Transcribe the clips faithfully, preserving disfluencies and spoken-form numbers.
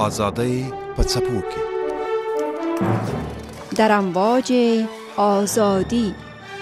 آزادی پڅپوکي در امواج آزادی.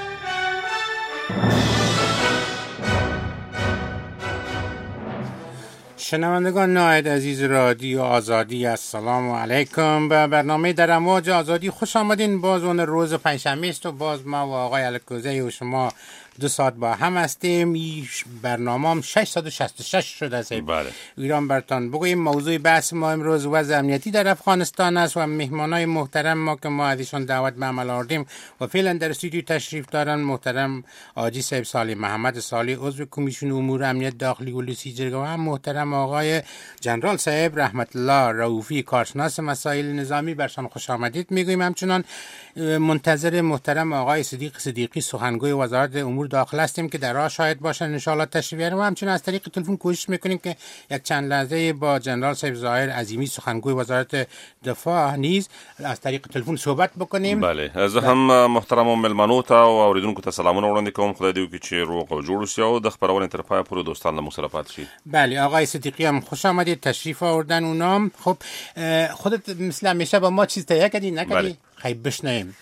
شنوندگان نهایت عزیز رادیو آزادی، السلام علیکم. به برنامه در امواج آزادی خوش آمدین. باز اون روز پنجشنبه است و باز ما و آقای الکوزی و شما دو ساعت با هم هستیم. این برنامه هم ششصد و شصت و شش شده است. بله. ایران برتان بگوییم موضوع بحث ما امروز وضع امنیتی در افغانستان است و مهمانای محترم ما که ما ازشان دعوت به عمل آوردیم و فعلا در استودیو تشریف دارن محترم آجی صاحب صالح محمد صالح عضو کمیسیون امور امنیت داخلی و لوسیجرگه و هم محترم آقای جنرال صاحب رحمت الله رؤوفی کارشناس مسائل نظامی. برشان خوش آمدید میگوییم. همچنان منتظر محترم آقای صدیق صدیقی سخنگوی وزارت امور داخل هستیم که در راه شاهد باشن ان شاء الله تشریف بیارن و همچنین از طریق تلفن کوشش میکنیم که یک چند لحظه با جنرال صاحب ظاهر عظیمی سخنگوی وزارت دفاع نیز از طریق تلفن صحبت بکنیم. بله. زه هم محترم ملمنو ته او اوریدونکو ته سلامونه وړاندې کوم. خدای دې وکړي چې روغ او جوړ اوسئ او د خبرونې تر پایه پورې دوستان له موږ سره پاتې شي. بله. آقای صدیقی هم خوش آمدید، تشریف آوردن اونام. خب خودت مثل همیشه با ما چیز تهیه کردی نکردی؟ بله. خیلی بشنویم.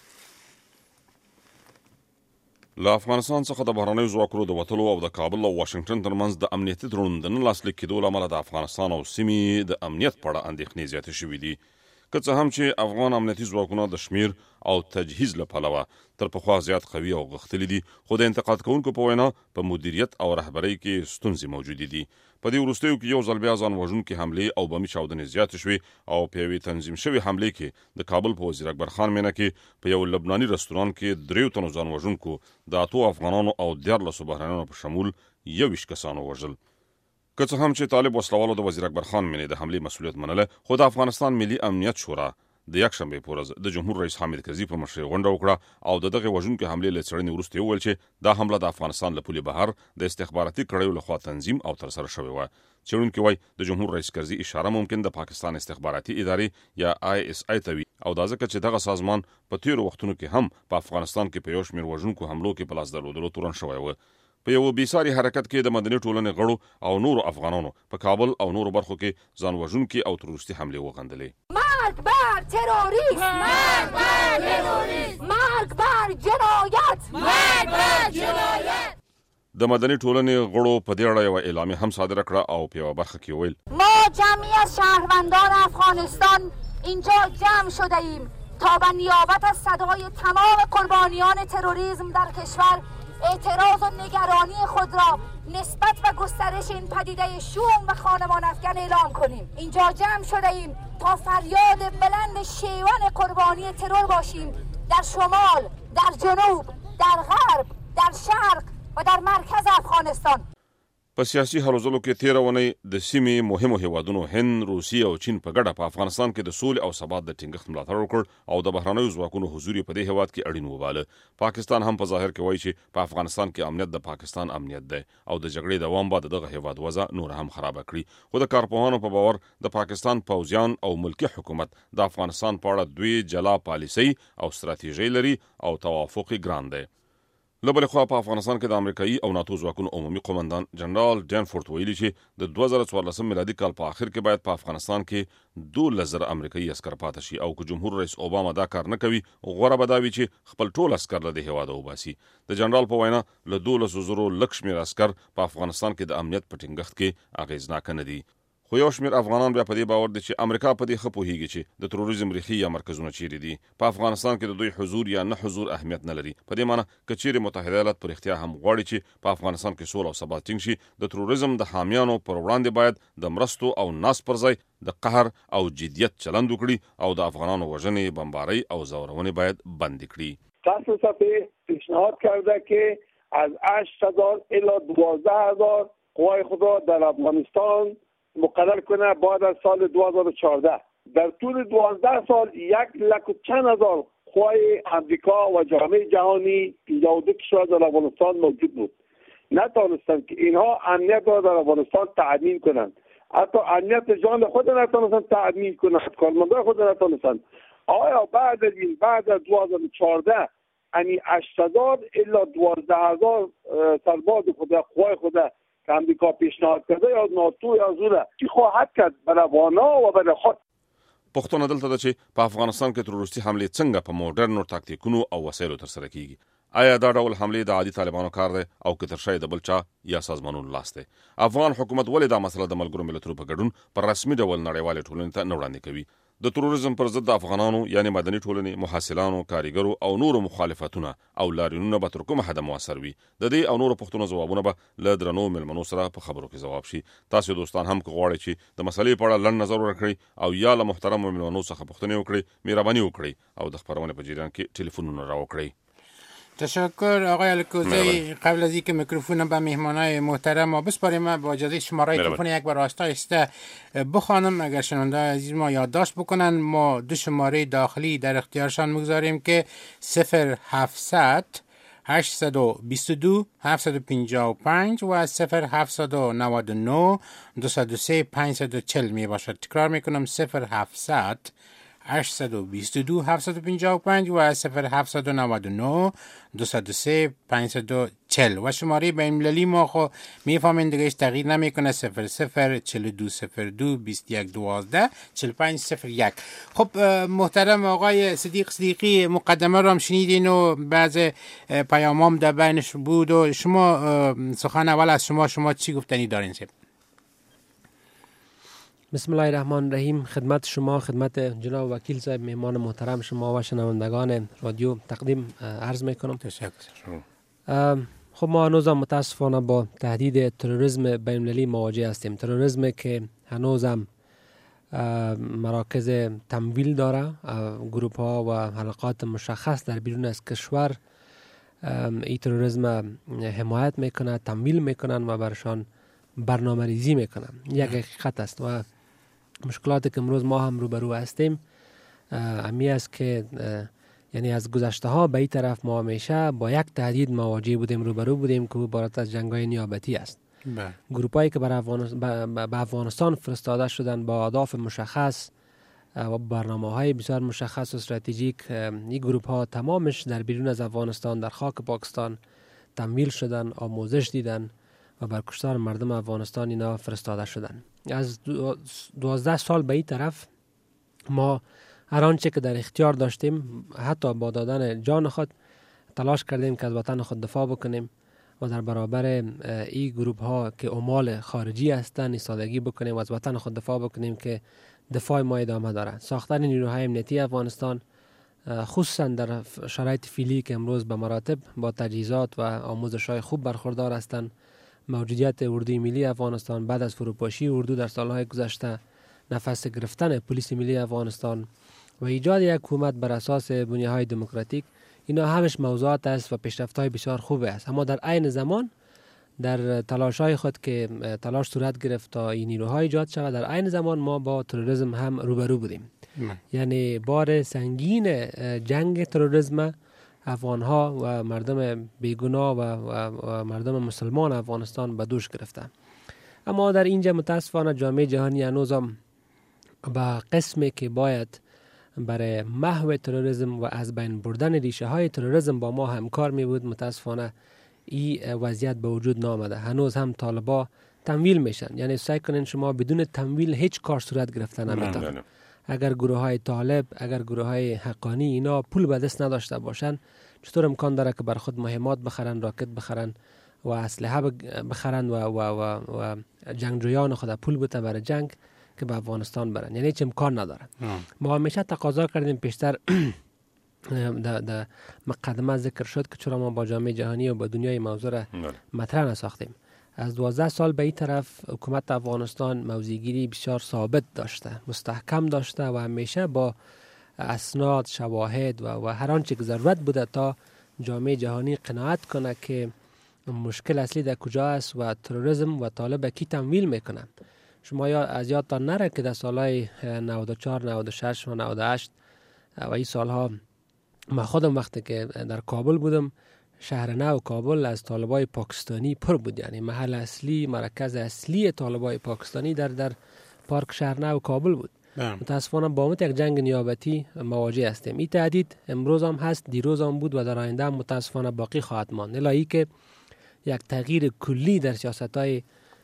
له افغانستان څخه د بهرنیو ځواکونو د وتلو او د کابل او واشنگټن ترمنځ د امنیتي تړون د نه لاسلیک کېدو له امله د افغانستان او سیمې د امنیت په اړه اندېښنې زیاتې شوې دي. که څه هم چې افغان امنیتي ځواکونه د شمیر او تجهیز له پلوه تر پخوا زیات قوي او غښتلي دي، خو د انتقاد کوونکو په وینا په مدیریت او رهبرۍ کې ستونزې موجودې دي. په دې وروستیو کې یو ځل بیا ځان وژونکي حملې او بمي چاودنې زیاتې شوې او په یوې تنظیم شوې حملې کې د کابل په وزیر اکبر خان مینه کې په یو لبناني رستوران کې دریو تنو ځان وژونکو د اتو افغانانو او دیارلسو بهرنیانو په شمول یوویشت کسانو وژل. که څه هم چې طالب وسلوالو د وزیر اکبر خان مینې د حملې مسؤلیت منله، خو د افغانستان ملي امنیت شورا د یکشنبې په ورځ د جمهور رئیس حامد کرزي په مشرۍ غونډه وکړه او د دغه وژونکي حملې له څېړنې وروسته وویل چې دا حمله د افغانستان له پولې بهر د استخباراتي کړیو لخوا تنظیم او ترسره شوې وه. څېړونکي وایي د جمهور رئیس کرزي اشاره ممکن د پاکستان استخباراتي ادارې یا آی اس آی ته وي او دا ځکه چې دغه سازمان په تیرو وختونو کې هم په افغانستان کې په یو شمېر وژونکو حملو کې په لاس درلودلو تورن شوی و. په یو بېساري حرکت کې د مدني ټولنې غړو او نورو افغانانو په کابل او نورو برخو کې ځان وژونکي او تروریستي حملې وغندلې. مرگ بر تروریسم، مرگ بر تروریسم، مرگ بر جنایت، مرگ بر جنایت. د مدني ټولنې غړو په دې اړه یوه اعلامیه هم صادره کړه او په یوه برخه کې ویل: ما جمعی از شهروندان افغانستان اینجا جمع شده ایم تا به نیابت از صدای تمام قربانیان تروریسم در کشور اعتراض و نگرانی خود را نسبت و گسترش این پدیده شوم و خانمان افکن اعلام کنیم. اینجا جمع شده ایم تا فریاد بلند شیون قربانی ترور باشیم در شمال، در جنوب، در غرب، در شرق و در مرکز افغانستان. په سیاسي هلو ځلو کې تېره اونۍ د سیمې مهمو هیوادونو هند، روسیې او چین په ګډه په افغانستان کې د سولې او ثبات د ټینګښت ملاتړ وکړ او د بهرنیو ځواکونو حضور یې په دې هیواد کې اړین وباله. پاکستان هم په ظاهر کې وایي چې په افغانستان کې امنیت د پاکستان امنیت دی او د جګړې دوام به دغه هیواد وضع نور هم خرابه کړي. خو د کارپوهانو په باور د پاکستان پوځیان او ملکی حکومت د افغانستان په اړه دوی جلا پالیسۍ او ستراتیژۍ لري او توافق یې ګران دی. له بلې خوا په افغانستان کې د امریکایي او ناتو ځواکونو عمومي قومندان جنرال ډینفورد ویلي چې د دوه زره څوارلسم میلادي کال په آخر کې باید په افغانستان کې دولس زره امریکایي عسکر پاتې شي او که جمهور رئیس اوباما دا کار نه کوي، غوره به دا وي چې خپل ټول عسکر له دې هېواده وباسي. د جنرال په وینا له دولسو زرو لږ شمېر عسکر په افغانستان کې د امنیت په ټینګښت کې اغېزناکه نه دي. خو یو شمېر افغانان بیا په دې باور دي چې امریکا په دې ښه پوهېږي چې د تروریزم ریښې یا مرکزونه چیرې دي. په افغانستان کې د دوی حضور یا نه حضور اهمیت نه لري. په دې معنی که چیرې متحده ایالات په رښتیا هم غواړي چې په افغانستان کې سوله او ثبات ټینګ شي، د تروریزم د حامیانو پر وړاندې باید د مرستو او ناس پر ځای د قهر او جدیت چلند وکړي او د افغانانو وژنې، بمبارۍ او ځورونې باید بند کړي. تاسو صفحه پیشنهاد کرده که از هشت هزار الی دوازده هزار قوای خود را در افغانستان مقرر کنه بعد از سال دو هزار و چهارده. در طول دوازده سال یک لک و چند هزار قوای امریکا و جامعه جهانی پنجاه و دو کشور در افغانستان موجود بود. نتوانستند که اینها امنیت را در افغانستان تأمین کنند. حتی امنیت جان خود نتوانستند تأمین کنند. کارمندان خود نتوانستند. آیا بعد از این بعد از دو هزار و چهارده یعنی هشت هزار الی دوازده هزار سرباز خود قوای خود که امریکا پیشنهاد کرده یا ناتو یا زوره چی خواهد کرد برای افغانا و برای خود. پښتون دلته ده چې په افغانستان کې تروریستي حملې څنګه په موډرن تاکتیکونو او وسایلو ترسره کیږي. آیا دا ډول حملې د عادي طالبانو کار دی او که تر شا د بل چا یا سازمانونو لاس دی؟ افغان حکومت ولې دا مسله د ملګرو ملتونو په ګډون پر رسمي ډول نړیوالې ټولنې ته نه وړاندې کوي؟ د تروریزم پر ضد د افغانانو یعنی مدني ټولنې، محصلانو، کاریګرو او نورو مخالفتونه او لاریونونه به تر کومه حده مؤثر وي؟ د دې او نورو پوښتنو ځوابونه به له درنو مېلمنو سره په خبرو کې ځواب شي. تاسو دوستان هم که غواړئ چې د مسلې په اړه لنډ نظر ورکړئ او یا له محترمو مېلمنو څخه پوښتنې وکړئ، مهرباني وکړئ او د خپرونې په جریان کې ټلیفونونه راوکړئ. تشکر آقای الکوزی. قبل از اینکه میکروفون به مهمانای محترم ما بسپاریم، من با اجازه شماره تلفن یک بار آستا است بخوانم اگر شنونده عزیز ما یادداشت بکنن. ما دو شماره داخلی در اختیارشان میگذاریم که صفر هفتصد هشتصد و بیست و دو هفتصد و پنجاه و پنج و صفر هفتصد و نود و نه دویست و سه پانصد و چهل می باشد. تکرار میکنم صفر هفتصد هشتصد و بیست و دو هفتصد و پنجاه و پنج و صفر هفتصد و نود و نه دویست و سه پانصد و چهل و شماره بین المللی ما خو میفهمین دیگه تغییر نمیکنه صفر صفر چهل و دو صفر دو بیست و یک دوازده چهل و پنج صفر یک. خب محترم آقای صدیق صدیقی، مقدمه رو هم شنیدین و بعض پیامام در بینش بود و شما سخن اول از شما شما چی گفتنی دارین؟ سب بسم الله الرحمن الرحیم. خدمت شما، خدمت جناب وکیل صاحب، مهمان محترم شما و شنوندگان رادیو تقدیم عرض میکنم. تشکر. خب ما هنوز هم متاسفانه با تهدید تروریسم بین المللی مواجه هستیم. تروریسم که هنوز هم مراکز تمویل داره، گروپ ها و حلقات مشخص در بیرون از کشور این تروریسم حمایت میکنه، تمویل میکنن و برشان برنامه ریزی میکنن. یک حقیقت است و مشکلاتی که امروز ما هم روبرو هستیم امی است که یعنی از گذشته ها به این طرف ما همیشه با یک تهدید مواجه بودیم، روبرو بودیم که عبارت از جنگ‌های نیابتی است. گروپایی که بر به افغانستان فرستاده شدن با اهداف مشخص و برنامه‌های بسیار مشخص و استراتژیک، این گروپ ها تمامش در بیرون از افغانستان در خاک پاکستان تمویل شدن، آموزش دیدن و بر کشتار مردم افغانستان اینا فرستاده شدن. از دوازده سال به این طرف ما هر آنچه که در اختیار داشتیم، حتی با دادن جان خود، تلاش کردیم که از وطن خود دفاع بکنیم و در برابر این گروپ ها که عمال خارجی هستند ایستادگی بکنیم و از وطن خود دفاع بکنیم که دفاع ما ادامه داره. ساختن نیروهای امنیتی افغانستان خصوصا در شرایط فعلی که امروز به مراتب با تجهیزات و آموزش های خوب برخوردار هستند، موجودیت اردوی ملی افغانستان بعد از فروپاشی اردو در سالهای گذشته، نفس گرفتن پلیس ملی افغانستان و ایجاد یک حکومت بر اساس بنیادهای دموکراتیک، اینا همش موضوعات است و پیشرفت‌های بسیار خوبه است. اما در عین زمان در تلاش‌های خود که تلاش صورت گرفت تا این نیروها ایجاد شود، در عین زمان ما با تروریسم هم روبرو بودیم. یعنی بار سنگین جنگ تروریسم افغان‌ها و مردم بیگناه و, و, و مردم مسلمان افغانستان به دوش گرفته. اما در اینجا متاسفانه جامعه جهانی هنوز هم به قسمی که باید برای محو تروریسم و از بین بردن ریشه های تروریسم با ما همکار می بود، متاسفانه این وضعیت به وجود نامده. هنوز هم طالبا تمویل میشن. یعنی سعی کنین شما بدون تمویل هیچ کار صورت گرفته نمیتونه. اگر گروه های طالب، اگر گروه های حقانی اینا پول به دست نداشته باشن، چطور امکان داره که بر خود مهمات بخرن، راکت بخرن و اسلحه بخرن و, و, و, و جنگجویان خود پول بده برای جنگ که به افغانستان برن؟ یعنی هیچ امکان نداره. ما همیشه تقاضا کردیم، پیشتر در در مقدمه ذکر شد که چرا ما با جامعه جهانی و با دنیای موضوع مطرح نساختیم. از دوازده سال به این طرف حکومت افغانستان موضع‌گیری بسیار ثابت داشته، مستحکم داشته و همیشه با اسناد، شواهد و, و هر آنچه که ضرورت بوده تا جامعه جهانی قناعت کنه که مشکل اصلی در کجا است و تروریسم و طالب کی تمویل میکنه. شما یا از یادتان نره که در سالهای نود و چهار، نود و شش و نود و هشت و این سالها ما خودم وقتی که در کابل بودم، شهر نو کابل از طالبای پاکستانی پر بود. یعنی محل اصلی، مرکز اصلی طالبای پاکستانی در در پارک شهر نو کابل بود. متاسفانه با امت یک جنگ نیابتی مواجه هستیم. این تهدید امروز هم هست، دیروز هم بود و در آینده هم متاسفانه باقی خواهد ماند. الا ای که یک تغییر کلی در سیاست‌های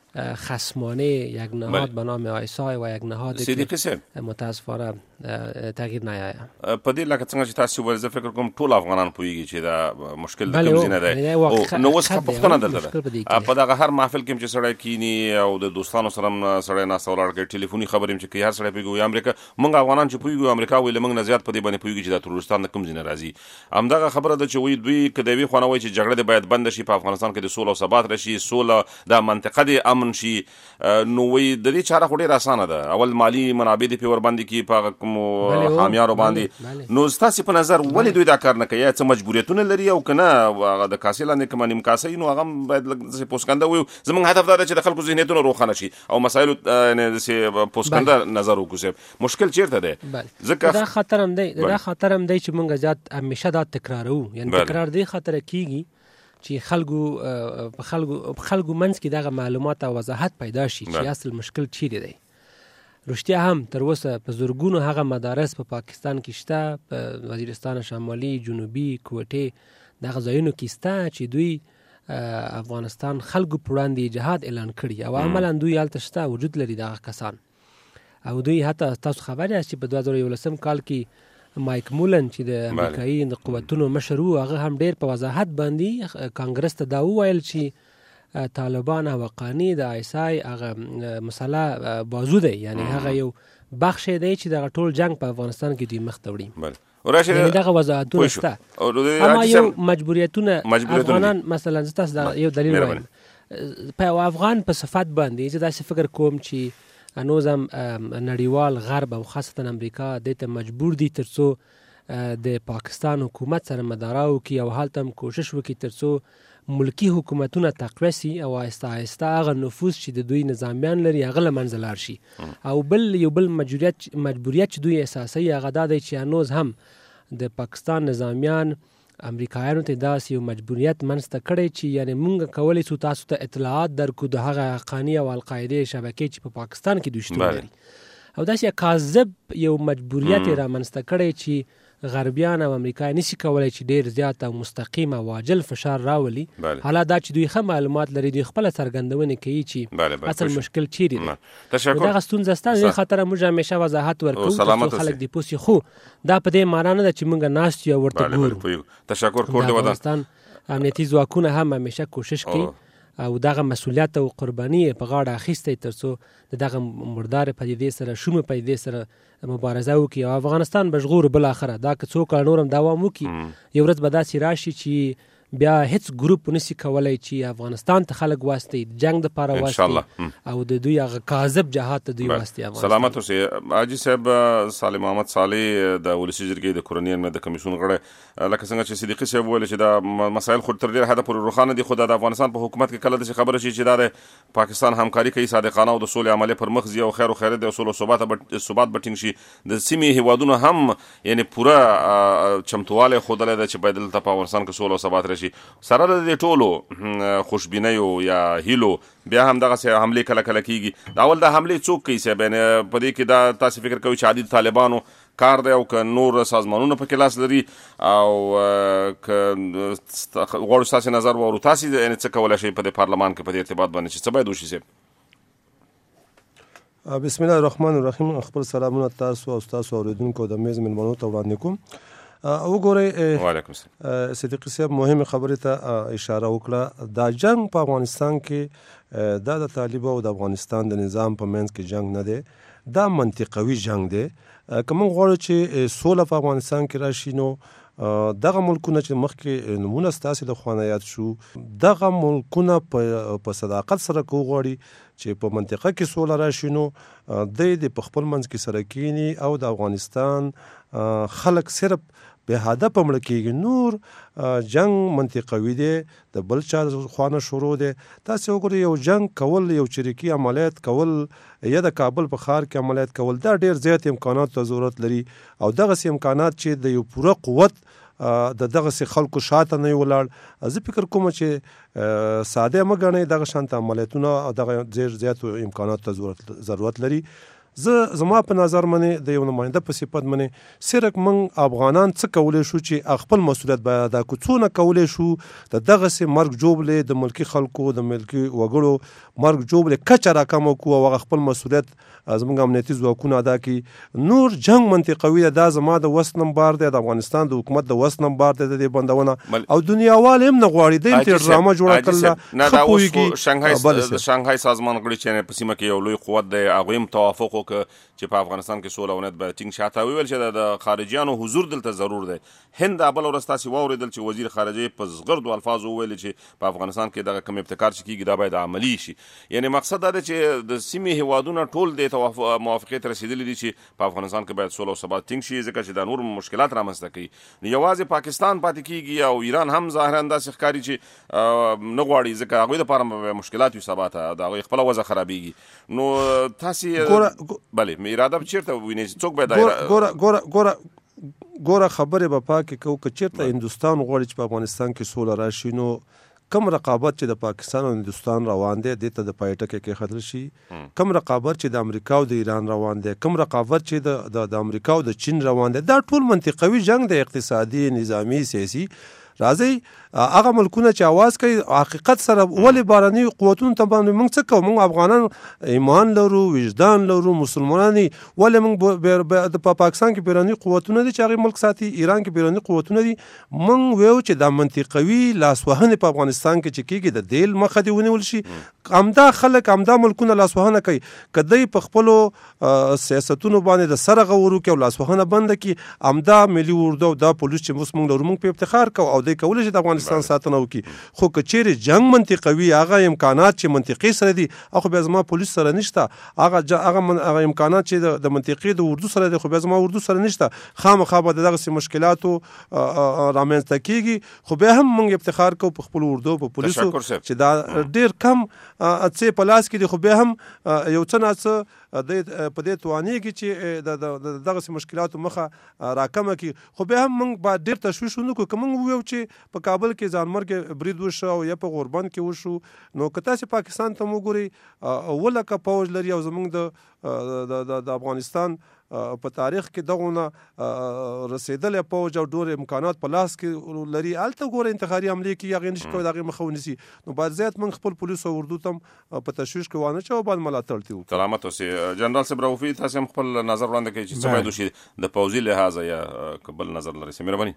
خصمانه یک نهاد به نام آیسای و یک نهاد صدیقی صاحب متاسفانه تغییر نیاید. په دې لکه څنګه چې تاسو ول زه فکر کوم ټول افغانان پوهیږي چې دا مشکل د کوم ځای نه دی او نو اوس پښتنه دلته په دغه هر محفل کې چې سړی کینی او د دوستانو سره سړی نه سوال کوي ټلیفوني خبرې چې هر سړی پیګو امریکا موږ افغانان چې پیګو امریکا ویل موږ نه زیات په دې باندې پیګو چې د ترورستان د کوم ځای نه راځي همدغه خبره ده چې وی دوی کدوی خو نه وای چې جګړه باید بند شي په افغانستان کې د سولې او ثبات راشي سوله د منطقه د امن شي نو وی د دې چاره خو ډیره اسانه ده اول مالی منابع دی په ور باندې کې په کوم حامیانو باندې نو تاسو په نظر ولې دوی دا کار نه کوي څه مجبوریتونه لري او کنه د کاسې لاندې کوم نیم کاسې نو هغه باید لږ پوسکنده وي زموږ هدف دا چې د خلکو ذهنیتونه روښانه شي او مسایل نه سه پوسکنده نظر وکړي مشکل چیرته ده ځکه دا خطر هم دی دا خطر هم دی چې موږ ځات همیشه دا تکرارو یعنی تکرار دی خطر کیږي چې خلکو په خلکو خلکو منځ کې دغه معلومات او وضاحت پیدا شي چې اصل مشکل چیرې دی. رښتیا هم تر اوسه په زورګونو هغه مدارس په پا پاکستان کې شته په وزیرستان شمالي جنوبي کوټې دغه ځایونو کې شته چې دوی افغانستان خلکو پر وړاندې جهاد اعلان کړي او عملاً دوی هلته شته وجود لري دغه کسان او دوی حتی تاسو خبر یاست چې په دوه زره یولسم کال کې مایک مولن چې د امریکایي د قوتونو مشر و هغه هم ډیر په وضاحت باندې کانګرس ته دا وویل چې طالبان او قانی د آیسای هغه مسله بازو دی یعنی هغه یو بخش دی چې د ټول جنگ په افغانستان کې دی مخ ته وړي یعنی دغه وضاحتونه شته اما یو مجبوریتونه افغانان مثلا تاسو یو دلیل وایم په افغان په صفات باندې چې داسې فکر کوم چې انوزم نړیوال غرب او خاصتا امریکا د ته مجبور دي ترڅو د پاکستان حکومت سره مداراو کی او حالتم کوشش وکړي ترڅو ملکی حکومتونه تقویه سي او آهسته آهسته هغه نفوذ چې د دوی نظامیان لري هغه له منځه لاړ شي او بل یو بل مجبوریت مجبوریت چې دوی اساسي هغه دا دی چې انوز هم د پاکستان نظامیان امریکایانو ته داسې یو مجبوریت منځته کړی چې یعنی مونږ کولی شو تاسو ته اطلاعات درکو د هغه حقاني او القاعده شبکې چې په پا پاکستان کې دوی شتون لري او داسې کاذب یو مجبوریت را منځته کړی چې غربیان او امریکای نشي کولای چې ډیر زیات او مستقیم او واجل فشار راولي حالا دا چې دوی خه معلومات لري دوی خپل څرګندونه کوي چې اصل مشکل چیرې دی تشکر دا غستون زسته خاطر موږ همیشه وضاحت ورکوو چې خلک دی پوسی خو دا په دې معنی نه چې موږ ناست یو ورته ګورو تشکر کول د افغانستان امنیتي ځواکونه هم همیشه کوشش کوي او دغه مسؤلیت او قرباني په غاړه اخیسته ترڅو دغه مردار پدیدې سره شوم پدیدې سره مبارزه وکړي او افغانستان بشغور بل اخره دا که څوک نورم دوام وکړي یو ورځ به داسې راشي چې بیا هیڅ ګروپ نشي کولای چې افغانستان ته خلک واسطي جنگ د پاره واسطي او د دوی هغه کاذب جهاد ته دوی واسطي سلامت اوسئ حاجی صاحب سالم محمد صالح د ولسی جرګې د کورنیان د کمیسیون غړی لکه څنګه چې صدیقي صاحب ویل چې دا مسایل خو تر ډیره حد پورې روښانه دي خو د افغانستان په حکومت کې کله د خبره شي چې دا پاکستان همکاري کوي صادقانه او د سولې عملیه پر مخ ځي او خیر او خیرت د سولې ثبات ثبات بټینګ شي د سیمې هیوادونو هم یعنی پوره چمتواله خودله د چې بدل ته په افغانستان کې سولې او ثبات راشي سره د ټولو خوشبینیو یا هیلو بیا هم دغه حمله کله کله کیږي دا اول د حمله څوک کوي چې بین په دې کې دا تاسو فکر کوئ چې عادي طالبانو کار دی او که نور سازمانونه په کلاس لري او که غوړ تاسو نظر ورو تاسو یعنی څه کولای شي په پارلمان کې په دې ارتباط باندې چې څه باید وشي سي بسم الله الرحمن الرحیم خپل سلامونه تاسو او تاسو اوریدونکو د میز منمنو ته وړاندې کوم وګورئ وعلیکم السلام صدیقي صاحب مهمه خبره ته اشاره وکړه دا جنگ په افغانستان کې دا د طالب او د افغانستان د نظام په منځ کې جنگ نه دی دا منطقوي جنگ دی کوم غواړي چې سوله په افغانستان کې راشي نو دغه ملکونه چې مخکې نمونه ستاسو د خوانه یاد شو دغه ملکونه په صداقت سره کو غواړي چې په منطقه کې سوله راشي نو د خپل منځ کې سره کینی او د افغانستان خلک صرف به هدف مړ کېږي نور جنگ منطقوي دی د بل چا خوانه شروع دی تاسو وګورئ یو جنگ کول یو چریکي عملیات کول یا د کابل په ښار کې عملیات کول دا ډیر زیات امکانات ته ضرورت لري او دغه سي امکانات چې د یو پوره قوت د دغه سي خلکو شاته نه ولاړ زه فکر کوم چې ساده مګنې دغه شانت عملیاتونه دغه ډیر زیات امکانات ته ضرورت ضرورت لري زه زما په نظر باندې د یو نماینده په صفت باندې صرف من افغانان څه کولای شو چې خپل مسؤلیت باید ادا کړو، څونه کولای شو د دغسې مرګ جوړلې د ملکي خلکو د ملکي وګړو مرګ جوړلې کچه راکمه کړو او هغه خپل مسؤلیت زموږ امنیتي ځواکونه ادا کړي. نور جنګ منطقوي ده، دا زما د وس نمبر دی، د افغانستان د حکومت د وس نمبر دی د دې بندونه او دنیاوال هم نه غواړي د انټر ډرامه جوړه کړله. نه دا اوس شانګهای شانګهای سازمان غړي چې په سیمه کې یو لوی قوت دی هغوی هم توافق وکړ چې په افغانستان کې سوله او امنیت باید ټینګ شاته ویل چې د خارجیانو حضور دلته ضرور دی. هند بل ورځ تاسې واورېدل چې وزیر خارجه په زغردو الفاظو وویل چې په افغانستان کې دغه کوم ابتکار چې کېږي دا باید عملي شي. یعنی مقصد دا دی چې د سیمې هیوادونه ټول د موافقې ته رسېدلي دي چې په افغانستان کې باید سوله او ثبات ټینګ شي ځکه چې دا نور مشکلات رامنځته کوي. یوازې پاکستان پاتې کېږي او ایران هم ظاهرا داسې ښکاري چې نه غواړي ځکه هغوی دپاره مشکلات وي سبا ته د هغوی خپله وضع خرابېږي. نو تاسې بلې اراده چېرته ووینئ چې څوک باید ګوره ګوره ګوره ګوره خبرې به پاکې کوو که چېرته هندوستان غواړي چې په افغانستان کې سوله راشي نو کم رقابت چې د پاکستان او هندوستان روان دی دې ته د پای ټکی کېښودل شي، کم رقابت چې د امریکا او د ایران روان دی، کم رقابت چې د د امریکا او د چین روان دی، دا ټول منطقوي جنگ دی، اقتصادي نظامی سیاسي. راځئ هغه ملکونه چې آواز کوي حقیقت سره ولې بهرني قوتونو ته باندې موږ څه کوو؟ موږ افغانان ایمان لرو، وجدان لرو، مسلمانان ولې موږ په پاکستان کې بهرني قوتونه دي چې هغې ملک ساتي، ایران کې بهرني قوتونه دي. موږ ویو چې دا منطقوي لاسوهنې په افغانستان کې چې کېږي د دې مخه دې ونیول شي. همدا خلک همدا ملکونه لاسوهنه کوي، که دوی په خپلو سیاستونو باندې د سره غور وکړي او لاسوهنه بنده کړي، همدا ملي اردو او دا پولیس چې اوس موږ لرو موږ په افتخار کوو او دوی کولی شي د افغانستان ساتنه وکړي. خو که چیرې جنګ منطقوي هغه امکانات چې منطقي سره دي خو بیا زما پولیس سره نشته، هغه هغه امکانات چې د منطقي د اردو سره دي خو بیا زما اردو سره نشته، خامخا به د دغسې مشکلاتو رامنځته کېږي. خو بیا هم موږ افتخار کوو په خپلو اردو په پولیسو چې دا ډېر کم څه په لاس کې دي، خو بیا هم یو څه ناڅه په دې توانېږي چې د دغسې مشکلاتو مخه راکمه کړي. خو بیا هم موږ باید ډېر تشویش ونه کړو. که موږ وویو چې په کابل کې ځانمرګ برید وشو او یا په غوربند کې وشو، نو که تاسې پاکستان ته وګورئ اووه لکه پوځ لري او زموږ د افغانستان په تاریخ کې دغونه رسېدلی پوځ او ډېر امکانات په لاس کې لري، هلته ګوره انتحاري حملې کېږي، هغې نشي کولی د هغې مخه ونیسي. نو باید زیات موږ خپل پولیسو او اردو ته هم په تشویش کې وانه چوو، باید ملاتړ ترې وکړو. سلامت اوسئ. جنرال صاحب رؤفي تاسې هم خپل نظر وړاندې کوئ چې څه باید وشي د پوځي لحاظه یا که بل نظر لرئ؟ مهرباني.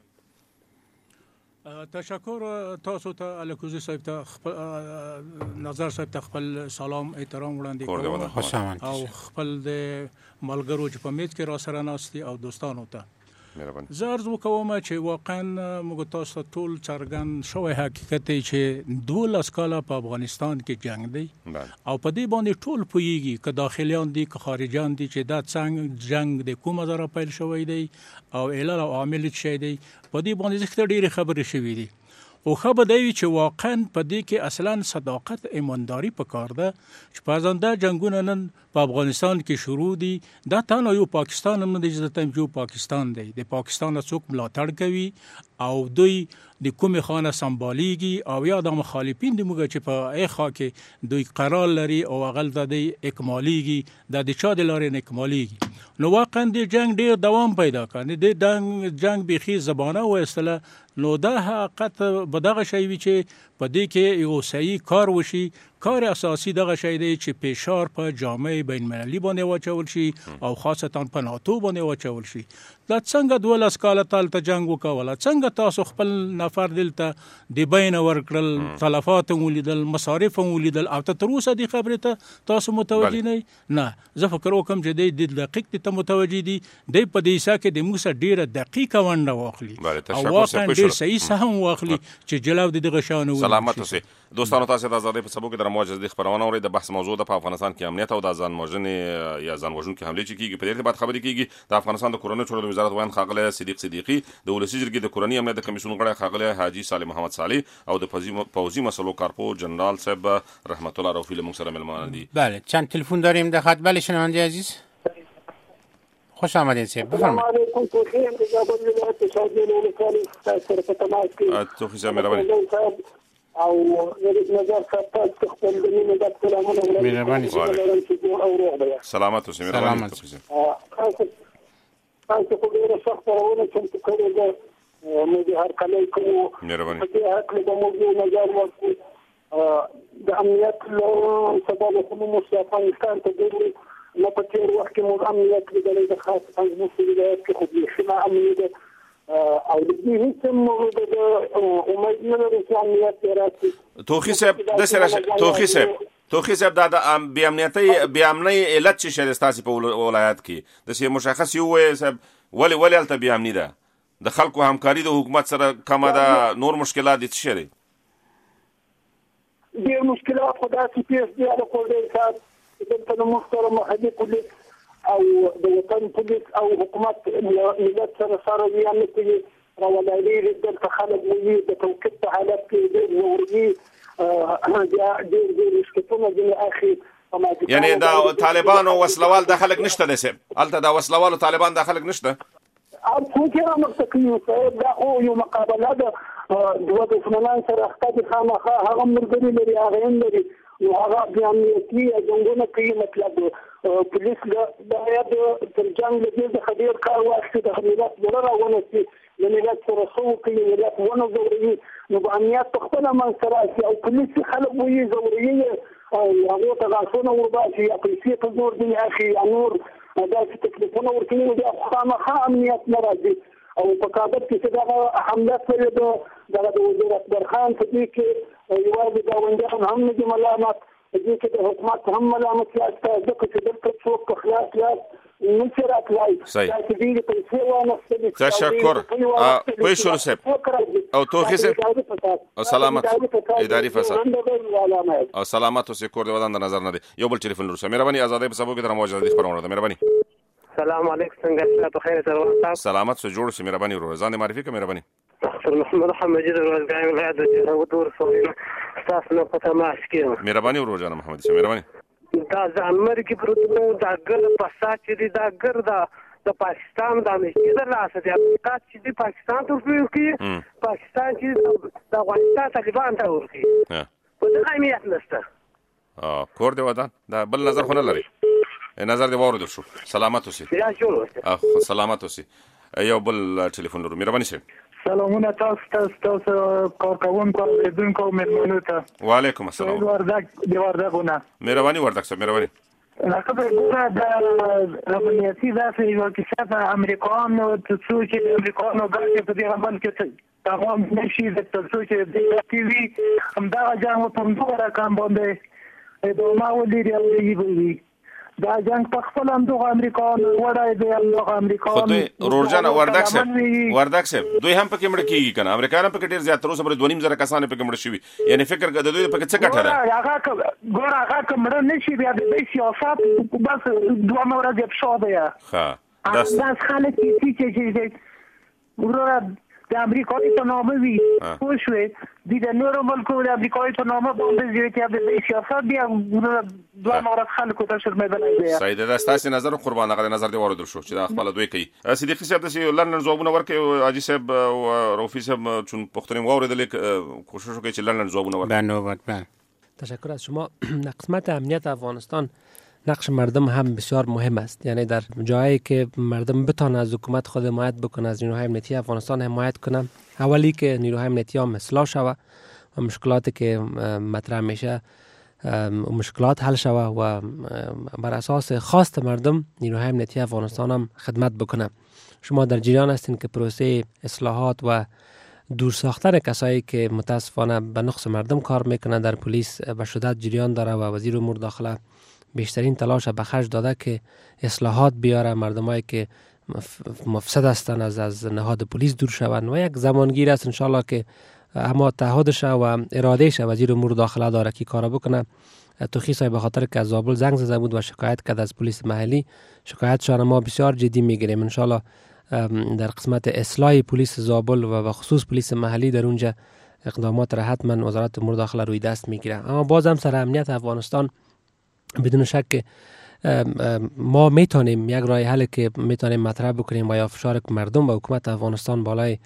تشکر تاسو ته الکوزي صاحب ته خپل نظر صاحب ته خپل سلام احترام وړاندې کوم او خپل د ملګرو چې په میز کې را سره ناست دي او دوستانو ته زه عرض وکوم چې واقعا موږ تاسو ته ټول څرګند شوی حقیقت دی چې دولس کاله په افغانستان کې جنگ دی او په دې باندې ټول پوهیږي که داخلیان دي که خارجیان دي چې دا څنګه جنگ د کومه ځایه پیل شوی دی او علل او عامل څه شی دی. په دې باندې ځکه ډېرې خبرې شوي دي او ښه به دی چې واقعا په دې کې اصلا صداقت ایمانداري پکار ده چې په ځانده جنګونه نن په افغانستان کې شروع دي. دا تنها یو پاکستان هم نه دی چې ته یو پاکستان دی، د پاکستان څوک ملاتړ کوي او دوی د کومې خانه سمبالیږي او یا د مخالفین د موږ چې په ای خوا کې دوی قرار لري او هغه د دی اکمالیږي د د چا د لارې نه اکمالیږي. نو واقعا د جنگ ډېر دوام پیدا کړي، د جنگ بیخي زبانه وایستله. نو دا حقیقت به دغه شی وي چې په دې کې یو صحیح کار وشي. کار اساسي دغه شی دی چې فشار په جامع بین المللي باندې واچول شي او خاصتا په ناتو باندې واچول شي. دا څنګه دولس کاله تالته جنگ وکوله، څنګه تاسو خپل نفر دلته د بین ورکړل، تلفات ولیدل، مصارف ولیدل او ته تر اوسه دې خبرې ته تاسو متوجه نه نه زه فکر وکم چې د دقیق ته متوجه دي، دی په دې سا کې د موږ سره ډیره دقیقه ونډه واخلي او واقعا ډیر صحیح سهم واخلي چې جلال دغه شان. سلامت اوسئ دوستانو. تاسو د آزادۍ په سبو کې د موجز د خبرونه اورئ. د بحث موضوع د افغانستان کې امنیت او د ځان وژنې یا ځان وژونکو حملې چې کېږي په دې اړه خبرې کېږي. د افغانستان د کورنیو چارو وزارت وایي خاغلی صدیق صدیقي، د ولسي جرګې د کورني امنیت د کمیسیون غړی خاغلی حاجي صالح محمد صالح او د پوځي مسلو کارپو جنرال صاحب رحمت الله رؤفي له موږ سره ملمانه دي. بله چند تلفن داریم در خط. بله شنونده عزیز خوش آمدید صاحب بفرمایید. توفیق صاحب مهرباني. او نظر ساتل خپل د مینې د سلامونه مهرباني سلامت اوسئ مهرباني تاسو تاسو په ډیره سخت راونه چې کړی دا مې د هر کله کوم مهرباني په هغه د موضوع نظر ورکړو د امنیت له سبب کوم افغانستان ته ډېر نه پاتې وخت کې مو امنیت لیدلې د خاص څنګه مسؤلیت کې خو دې شنه امنیت او د دې هیڅ موږ د امید نه لرو چې امنیت راځي توخی صاحب د سره توخی صاحب توخی صاحب دا د بی امنیتي بی امنۍ علت چې شر استاسي په ولایت کې د سي مشخص یو صاحب ولی ولی الته بی امنۍ ده د خلکو همکاري د حکومت سره کومه ده نور مشکلات دي څه دي ډېر مشکلات خو داسې پیښ دي د کوډې سات د محترم محلي پولیس او د وطن پولیس او حکومت ملت سره سره وي ان کې راولای دي د خلک وي د توقيت په حالت کې د ورغي ا د د مشکلاتونه د اخی یعنی دا طالبان او وسلوال د خلک نشته دسه الته دا وسلوال او طالبان د خلک نشته او څنګه مرتکیو دا او یو مقابله ده دوه دښمنان سره اخته خامخا هغه مرګري لري هغه لري نو هغه بیان یې څنګه کوي مطلب پولیس د یاد تر جنگ له دې خبر کار واسطه د ملت ورونه چې د ملت سره سو کوي ملت ونه زوري نو باندې په خپل من سره او پولیس خلک وي زوري او هغه تاسو نو ورباسي یا پیسې په زور دي اخي نور دا چې تکلیفونه ورکوي د خامخا امنیت ناراضي او په کابل کې چې دا حمله کړې ده د وزیر اکبر خان په دې کې یوازې دا ونده هم نه دي ملامت دې کې د حکومت هم ملامت لاسته ځکه چې دلته څوک په خلاص لاس نشي راتلای چې دې په څه ونه تشکر پېښور صاحب او توخی صاحب او سلامت اداري فساد او سلامت اوسې کور د ودان د نظر نه دی یو بل ټلیفون ورسره مهرباني آزادۍ په سبب کې تر موجوده دي خبرونه ده مهرباني سلام علیکم څنګه په خیر سره تاسو سلامت سره جوړ شئ مهرباني ورو ځان معرفي کوم مهرباني محمد محمد جد ورځګای ولایت د ودور سوینه تاسو نه پته ماش کې مهرباني ورو جان محمد شه مهرباني دا ځانمر کې پروتو دا ګر پسات چې دا ګر دا د پاکستان د امریکا د لاسه د امریکا چې د پاکستان ته ورکی پاکستان چې د افغانستان طالبان ته ورکی په دې اهمیت نشته ا کور دی ودان دا بل نظر خو نه لري نظر دی وورد شو سلامت اوسئ یا جوړ اوسئ سلامت اوسئ یو بل ټلیفون ورو مهرباني شه سلامونه تاسو تاسو کارکوونکو لیدونکو مېلمنو ته وعلیکم السلام وردګ دی وردګونه مهرباني وردګ صاحب مهرباني راکه ګوره د امنیتي ځای یو کیسه د امریکایانو څو چې د امریکایانو ګټې په دې باندې کې تمام نشي د څو چې د ټي وي همدا جنگ په موږ راکم باندې دوه ولې دی دا جنگ په خپل هم د امریکایانو وړای دی د امریکایانو خو روزانه وردګ صاحب وردګ صاحب دوی هم پکې مړ کیږي کنه امریکایانو پکې ډیر زیات تر اوسه پورې دوه نیم زره کسان پکې مړ شوي یعنی فکر کړه دوی پکې څه کټه ده هغه ګور هغه کومړ نشي بیا د سیاست بس دوه ورځې په شو دی ها دا خلک چې چې ګور د امریکایي په نامه وی خو شوې د نورو ملکو د امریکایي په نامه باندې چې د سیاست بیا دوه مورد خلکو ته شرمېدل دی صحیح ده تاسو نظر قربان هغه نظر دی ورته شو چې د خپل دوی کوي صدیق صاحب د لندن ځوابونه ورکړي اجي صاحب او روفي صاحب چون پختونیم واوریدل کوشش وکړي چې لندن ځوابونه ورکړي بنوبت تشکر از شما قسمت امنیت افغانستان نقش مردم هم بسیار مهم است یعنی در جایی که مردم بتوانند از حکومت خود حمایت بکنند از نیروهای امنیتی افغانستان حمایت کنند اولی که نیروهای امنیتی هم اصلاح شود و مشکلاتی که مطرح میشه مشکلات حل شود و بر اساس خواست مردم نیروهای امنیتی افغانستان هم خدمت بکنند شما در جریان هستین که پروسه اصلاحات و دور ساختن کسایی که متاسفانه به نقص مردم کار میکنند در پلیس به شدت جریان داره و وزیر امور داخله بیشترین تلاش به خرج داده که اصلاحات بیاره مردمایی که مفسد هستند از از نهاد پلیس دور شوند و یک زمانگیر است انشالله که اما تعهدش و ارادهش وزیر امور داخله داره که کار بکنه توخی صاحب به خاطر که از زابل زنگ زده بود و شکایت کرد از پلیس محلی شکایتشان ما بسیار جدی میگیریم انشالله در قسمت اصلاح پلیس زابل و به خصوص پلیس محلی در اونجا اقدامات را حتما وزارت امور داخله روی دست میگیره اما باز هم سر امنیت افغانستان بدون شک ما میتونیم یک راه حل که میتونیم مطرح بکنیم و یا فشار مردم و حکومت افغانستان بالای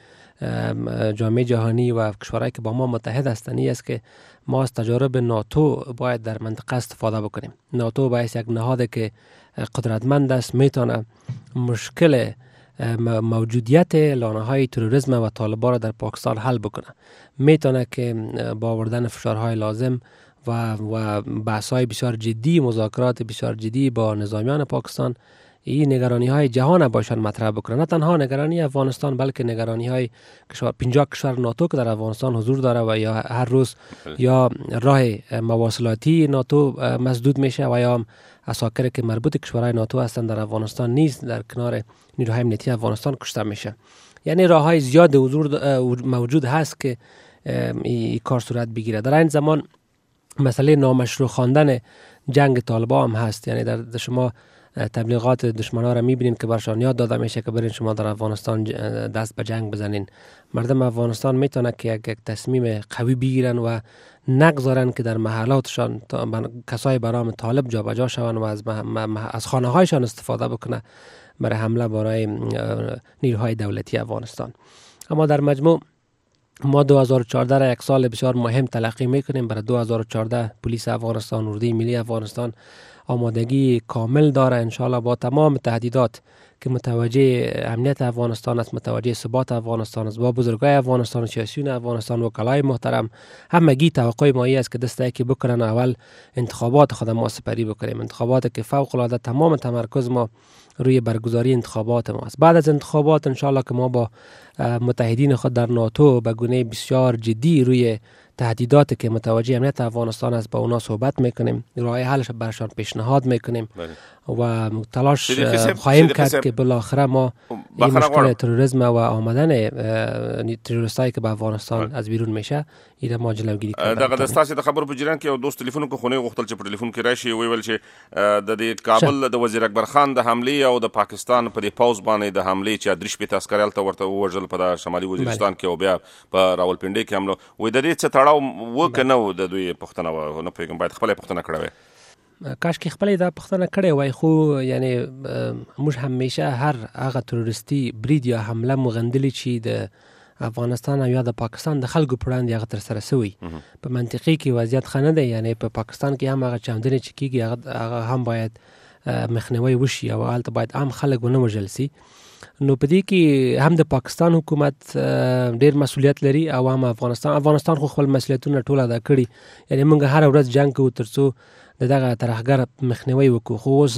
جامعه جهانی و کشورهایی که با ما متحد هستند است که ما از تجارب ناتو باید در منطقه استفاده بکنیم. ناتو باید یک نهاد که قدرتمند است، میتونه مشکل موجودیت لانه‌های تروریسم و طالبان را در پاکستان حل بکنه، میتونه که با آوردن فشارهای لازم و و بحث‌های بسیار جدی، مذاکرات بسیار جدی با نظامیان پاکستان این نگرانی های جهان باشن مطرح بکنن، نه تنها نگرانی افغانستان بلکه نگرانی های کشور پنجاه کشور ناتو که در افغانستان حضور داره و یا هر روز یا راه مواصلاتی ناتو مسدود میشه و یا عساکر که مربوط کشورهای ناتو هستند در افغانستان نیز در کنار نیروهای امنیتی افغانستان کشته میشه. یعنی راههای زیاد حضور موجود هست که این کار صورت بگیره. در این زمان مسئله نامشروع خواندن جنگ طالبان هم هست. یعنی در شما تبلیغات دشمنان را میبینین که برشان یاد داده میشه که برین شما در افغانستان دست به جنگ بزنین. مردم افغانستان میتونه که یک تصمیم قوی بگیرن و نگذارن که در محلاتشان کسای برام طالب جابجا شون و از, از خانه هایشان استفاده بکنه برای حمله برای نیروهای دولتی افغانستان. اما در مجموع ما دو هزار و چهارده را یک سال بسیار مهم تلقی میکنیم. برای دو هزار و چهارده پلیس افغانستان، اردوی ملی افغانستان آمادگی کامل داره انشاءالله با تمام تهدیدات که متوجه امنیت افغانستان است، متوجه ثبات افغانستان است، با بزرگای افغانستان، سیاسیون افغانستان، وکلای محترم همگی توقع ما است که دست یکی بکنن اول انتخابات خود ما سپری بکنیم، انتخابات که فوق العاده تمام تمرکز ما روی برگزاری انتخابات ما است. بعد از انتخابات انشاءالله که ما با متحدین خود در ناتو به گونه بسیار جدی روی تهدیداتی که متوجه امنیت افغانستان است با اونا صحبت میکنیم، راه حلش برشان پیشنهاد میکنیم و تلاش خواهیم کرد که بالاخره ما این مشکل تروریسم و آمدن تروریستایی که به افغانستان از بیرون میشه ایره ما جلوگیری کنیم. دغه د ستاسو د خبرو په جریان کې یو دوست ټلیفون کو خونه غوښتل چې په ټلیفون کې راشي ویل چې د دې کابل د وزیر اکبر خان د حمله او د پاکستان په پاوز باندې د حمله چې درش په تاسکرال ته ورته وژل په شمالي وزیرستان کې او بیا په راولپنډي کې حمله وې د دې څه تړاو وکنه د دوی پښتنه نه پیغام باید خپل پښتنه کړو. کاش که خپل دا پښتنه کړي وای خو یعنی موږ همیشه هر هغه تروریستي برید یا حمله مغندلی چې د افغانستان یا د پاکستان د خلکو پر وړاندې هغه تر سره سوی په منطقي کې وضعیت خنه دی. یعنی په پاکستان کې هم هغه چاندنې چې کیږي هغه هم باید مخنیوي وشي او حالت باید عام خلک ونه وژل سي. نو په دې کې هم د پاکستان حکومت ډېر مسؤلیت لري او هم افغانستان افغانستان خو خپل مسؤلیتونه ټول ادا کړي. یعنی موږ هر ورځ جنگ کوو ترڅو دغه ترهګر مخنیوي وکړو، خو اوس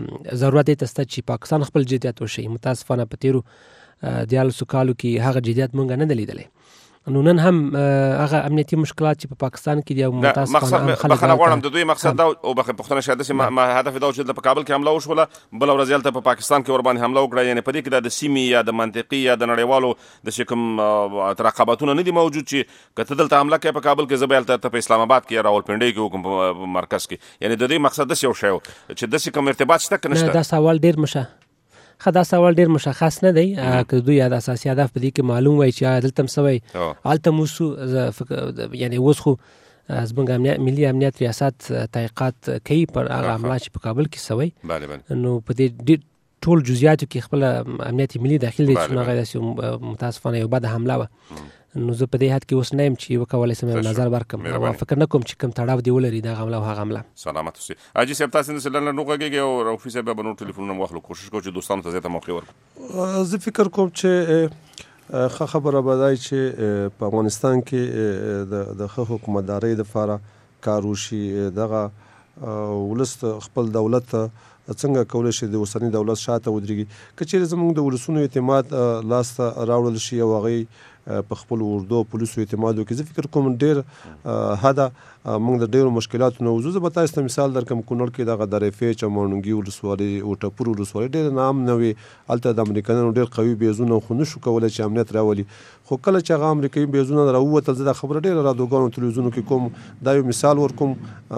ضرورت یې تسته چې پاکستان خپل جديت وشي. متاسفانه په تیرو دیالسو کالو کې هغه جديت مونږ نه لیدلې. نو نن هم هغه امنیتي مشکلات چې په پاکستان کې دی او متاسفانه خلک بخنه غواړم د دوی مقصد دا او بخښه پښتنه شاده سي ما هدف دا چې په کابل کې حمله وشوله بل ورځ یلته په پاکستان کې ور باندې حمله وکړه. یعنی په دې کې د سیمې یا د منطقي یا د نړیوالو د شکم ترقباتونه نه دي موجود چې کته دلته حمله کوي په کابل کې زبېلته ته په اسلام آباد کې راولپنډي کې حکم په مرکز کې. یعنی د دې مقصد د یو شی چې د کوم ارتباط شته کنه دا سوال ډیر مشه خدا سوال ډیر مشخص نه دی که دوی د اساسي هدف په دې کې معلوم وای چې دلته مسوي الته موسو یعنی اوس خو زموږ امنیت ملي امنیت ریاست تحقیقات کوي پر هغه عمله چې په کابل کې سوي. نو په دې ټول جزئیاتو کې خپل امنیت ملي داخلي چې هغه داسې متاسفانه یو بد حمله و. نو زه په دې حد کې اوس نه يم چې وکولای سم نظر ورکم او فکر نه کوم چې کوم تړاو دی ولري دا حمله او هغه حمله. سلامت اوسئ. اجي سپ تاسو نه سلنه نو غږیږي او افیسر به بنو ټلیفون مو واخلو کوشش کوم چې دوستانو ته زیاته موقع ورکړو. زه فکر کوم چې خه خبره بدای چې په افغانستان کې د د حکومتداري د لپاره کاروشي دغه ولست خپل دولت څنګه کولای شي د اوسنی دولت شاته ودرېږي که چیرې زموږ د ولسونو اعتماد لاس ته راوړل شي او هغه په خپل اردو پولیسو اعتماد وکړي. زه فکر کوم ډېر هدا موږ د ډېرو مشکلاتو نه وځو. زه به تاسو ته مثال درکړم کونړ کې دغه درېفې چمنونګي ولسوالۍ او ټپور ولسوالۍ ډېر نام نه وي هلته د امریکایانو ډېر قوي بیزونه خو نشو کولی چې امنیت راولي. خو کله چې هغه امریکایي بیزونه راووتل زه دا خبره ډېره رادیوګانو تلویزیونو کې کوم دا یو مثال ورکوم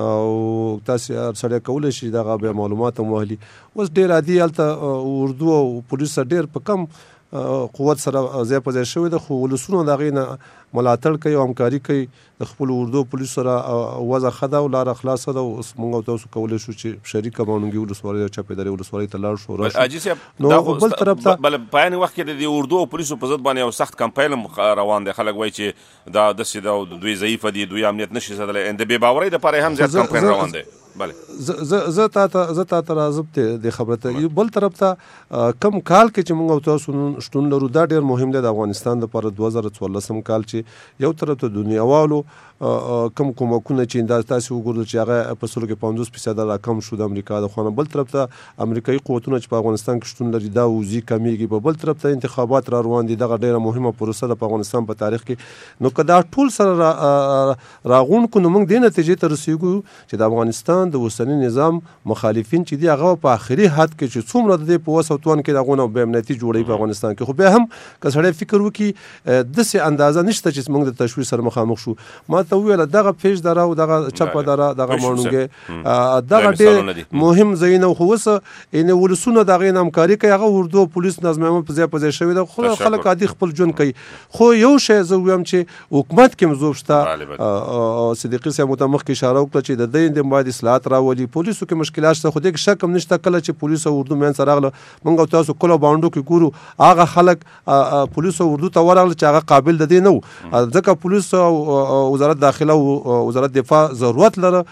او تاسو سړی کولی شي دغه بیا معلومات هم واخلي. اوس ډېر عادي هلته اردو او پولیس ډېر په کم قوت سره ځای په ځای شوی ده، خو ولسونه د هغې نه ملاتړ کوي او همکاري کوي د خپلو اردو پولیسو سره وضع ښه ده او لاره خلاصه ده. اوس موږ او تاسو کولی شو چې شریکه ماڼوګي ولسوالۍ او چاپېدرې ولسوالۍ ته لاړ شو راشو. نو بل طرف ته بل په عین وخت کې د اردو او پولیسو په ضد باندې یو سخت کمپاین روان دی. خلک وایي چې دا داسې ده دوی ضعیفه دي، دوی امنیت نشي ساتلی، د بې باورۍ دپاره هم زیات کمپاین روان دی. بله زه تا ته زه تا ته راځم د خبره ته. بل طرف ته کم کال کې چې موږ او تاسو شتون لرو دا ډېر مهم دی د افغانستان دپاره. دوه زره څوارلسم کال چې یو طرف ته دنیاوالو کم کومکونه چې دا تاسو وګورئ چې هغه په سلو کې پنځوس فیصده راکم شو د امریکا د خوا نه. بل طرف ته امریکایي قوتونه چې په افغانستان کې شتون لري دا وزي کمیږي. په بل طرف ته انتخابات را روان دي، دغه ډېره مهمه پروسه ده په افغانستان په تاریخ کې. نو که دا ټول سره راغونډ کړو نو موږ دې نتیجې ته رسېږو چې د افغانستان د اوسني نظام مخالفین چې دي هغه په آخري حد کې چې څومره د دې په وس او توان کې د هغو نه بې امنیتي جوړوي په افغانستان کې. خو بیا هم که سړی فکر وکړي داسې اندازه نشته چې موږ د تشویش سره مخامخ شو. ما ته وویله دغه پیج دره او دغه چپه دره دغه ماڼوګۍ دغه ډېر مهم ځایونه خو اوس یعنې ولسونه د هغې نه همکاري کوي. هغه اردو پولیس نظم عام په ځای په ځای شوي ده، خو خلک عادي خپل ژوند کوي. خو یو شی زه ویم چې حکومت کې هم ذوب شته. صدیقي صاحب ورته مخکې اشاره وکړه چې د دې د باید اصلاحات راولي. پولیسو کې مشکلات شته، خو دې کې شک هم نشته کله چې پولیس او اردو منځ ته راغله موږ او تاسو کله باونډو کې ګورو هغه خلک پولیس او اردو ته ورغله چې هغه قابل د دې نه وو. ځکه پولیس او وزارت داخله او وزارت دفاع ضرورت لره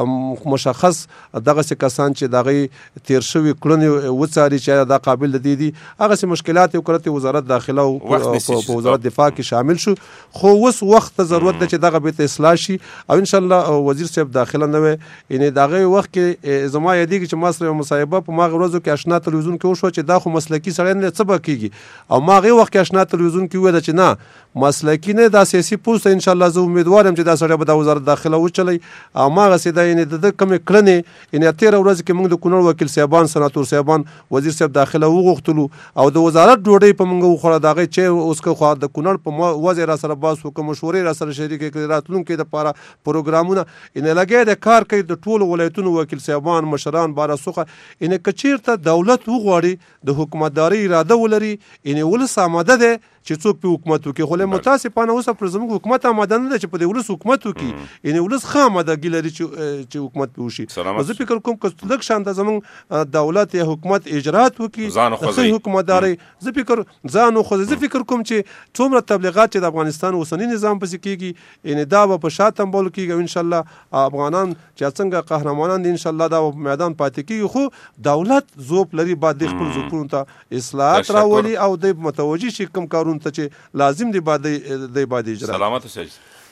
مشخص دغسې کسان چې د هغې تېر شوي کړنې وڅاري چې دا قابل د دې دي. هغسې مشکلات یې وکړه وزارت داخله او په وزارت دفاع کې شامل شو. خو اوس وخت ته ضرورت ده چې دغه بیرته اصلاح شي او انشاءالله وزیر صاحب داخله نه وی یعنې د هغې وخت کې زما یادېږي چې ما سره یوه مصاحبه په ماغه ورځو کې اشنا تلویزیون کې وشوه چې دا خو مسلکي سړی نه څه به کېږي. او ما هغې وخت کې اشنا تلویزیون کې وویله چې نه مسلکي نه دا سیاسي پوسټ ته انشاءالله زه امیدوار یم چې دا سړی به دا وزارت داخله وچلی. او هماغسې دا یعنې د ده کومې کړنې یعنې تېره ورځ کې موږ د کونړ وکیل صاحبان سناتور صاحبان وزیر صاحب داخله وغوښتلو او د وزارت ډوډۍ په موږ وخوړه. د هغې چې اوس که خوا د کونړ په وضع را سره باس وکړه مشورې را سره شریکې کړې راتلونکي دپاره پروګرامونه یعنې لګی د کار کوي د ټولو ولایتونو وکیل صاحبان مشران بارسوخه. یعنې که چېرته دولت وغواړي د حکومتدارۍ اراده ولري یعنې ولس آماده دی چې څوک په حکومت وکړي. خو له متاسفانه اوس پر زموږ حکومت آماده نه ده چې په دې ولس حکومت وکړي. یعنې ولس ښه آمادګي لري چې حکومت پرې وشي. زه فکر کوم که لږ شانته زموږ دولت یا حکومت اجرات وکړي د ښې حکومتدارۍ زه فکر ځان وخوځي. زه فکر کوم چې څومره تبلیغات چې د افغانستان اوسني نظام پسې کېږي یعنې دا به په شا تنبول کېږي او انشاءالله افغانان چې څنګه قهرمانان دي انشاءالله دا په میدان پاتې کېږي. خو دولت ذوب لري باید د خپل ذوقونو ته اصلاحات راولي او دی متوجه شي کوم کارونه ته چې لازم دی باید اجرا. سلامت سید.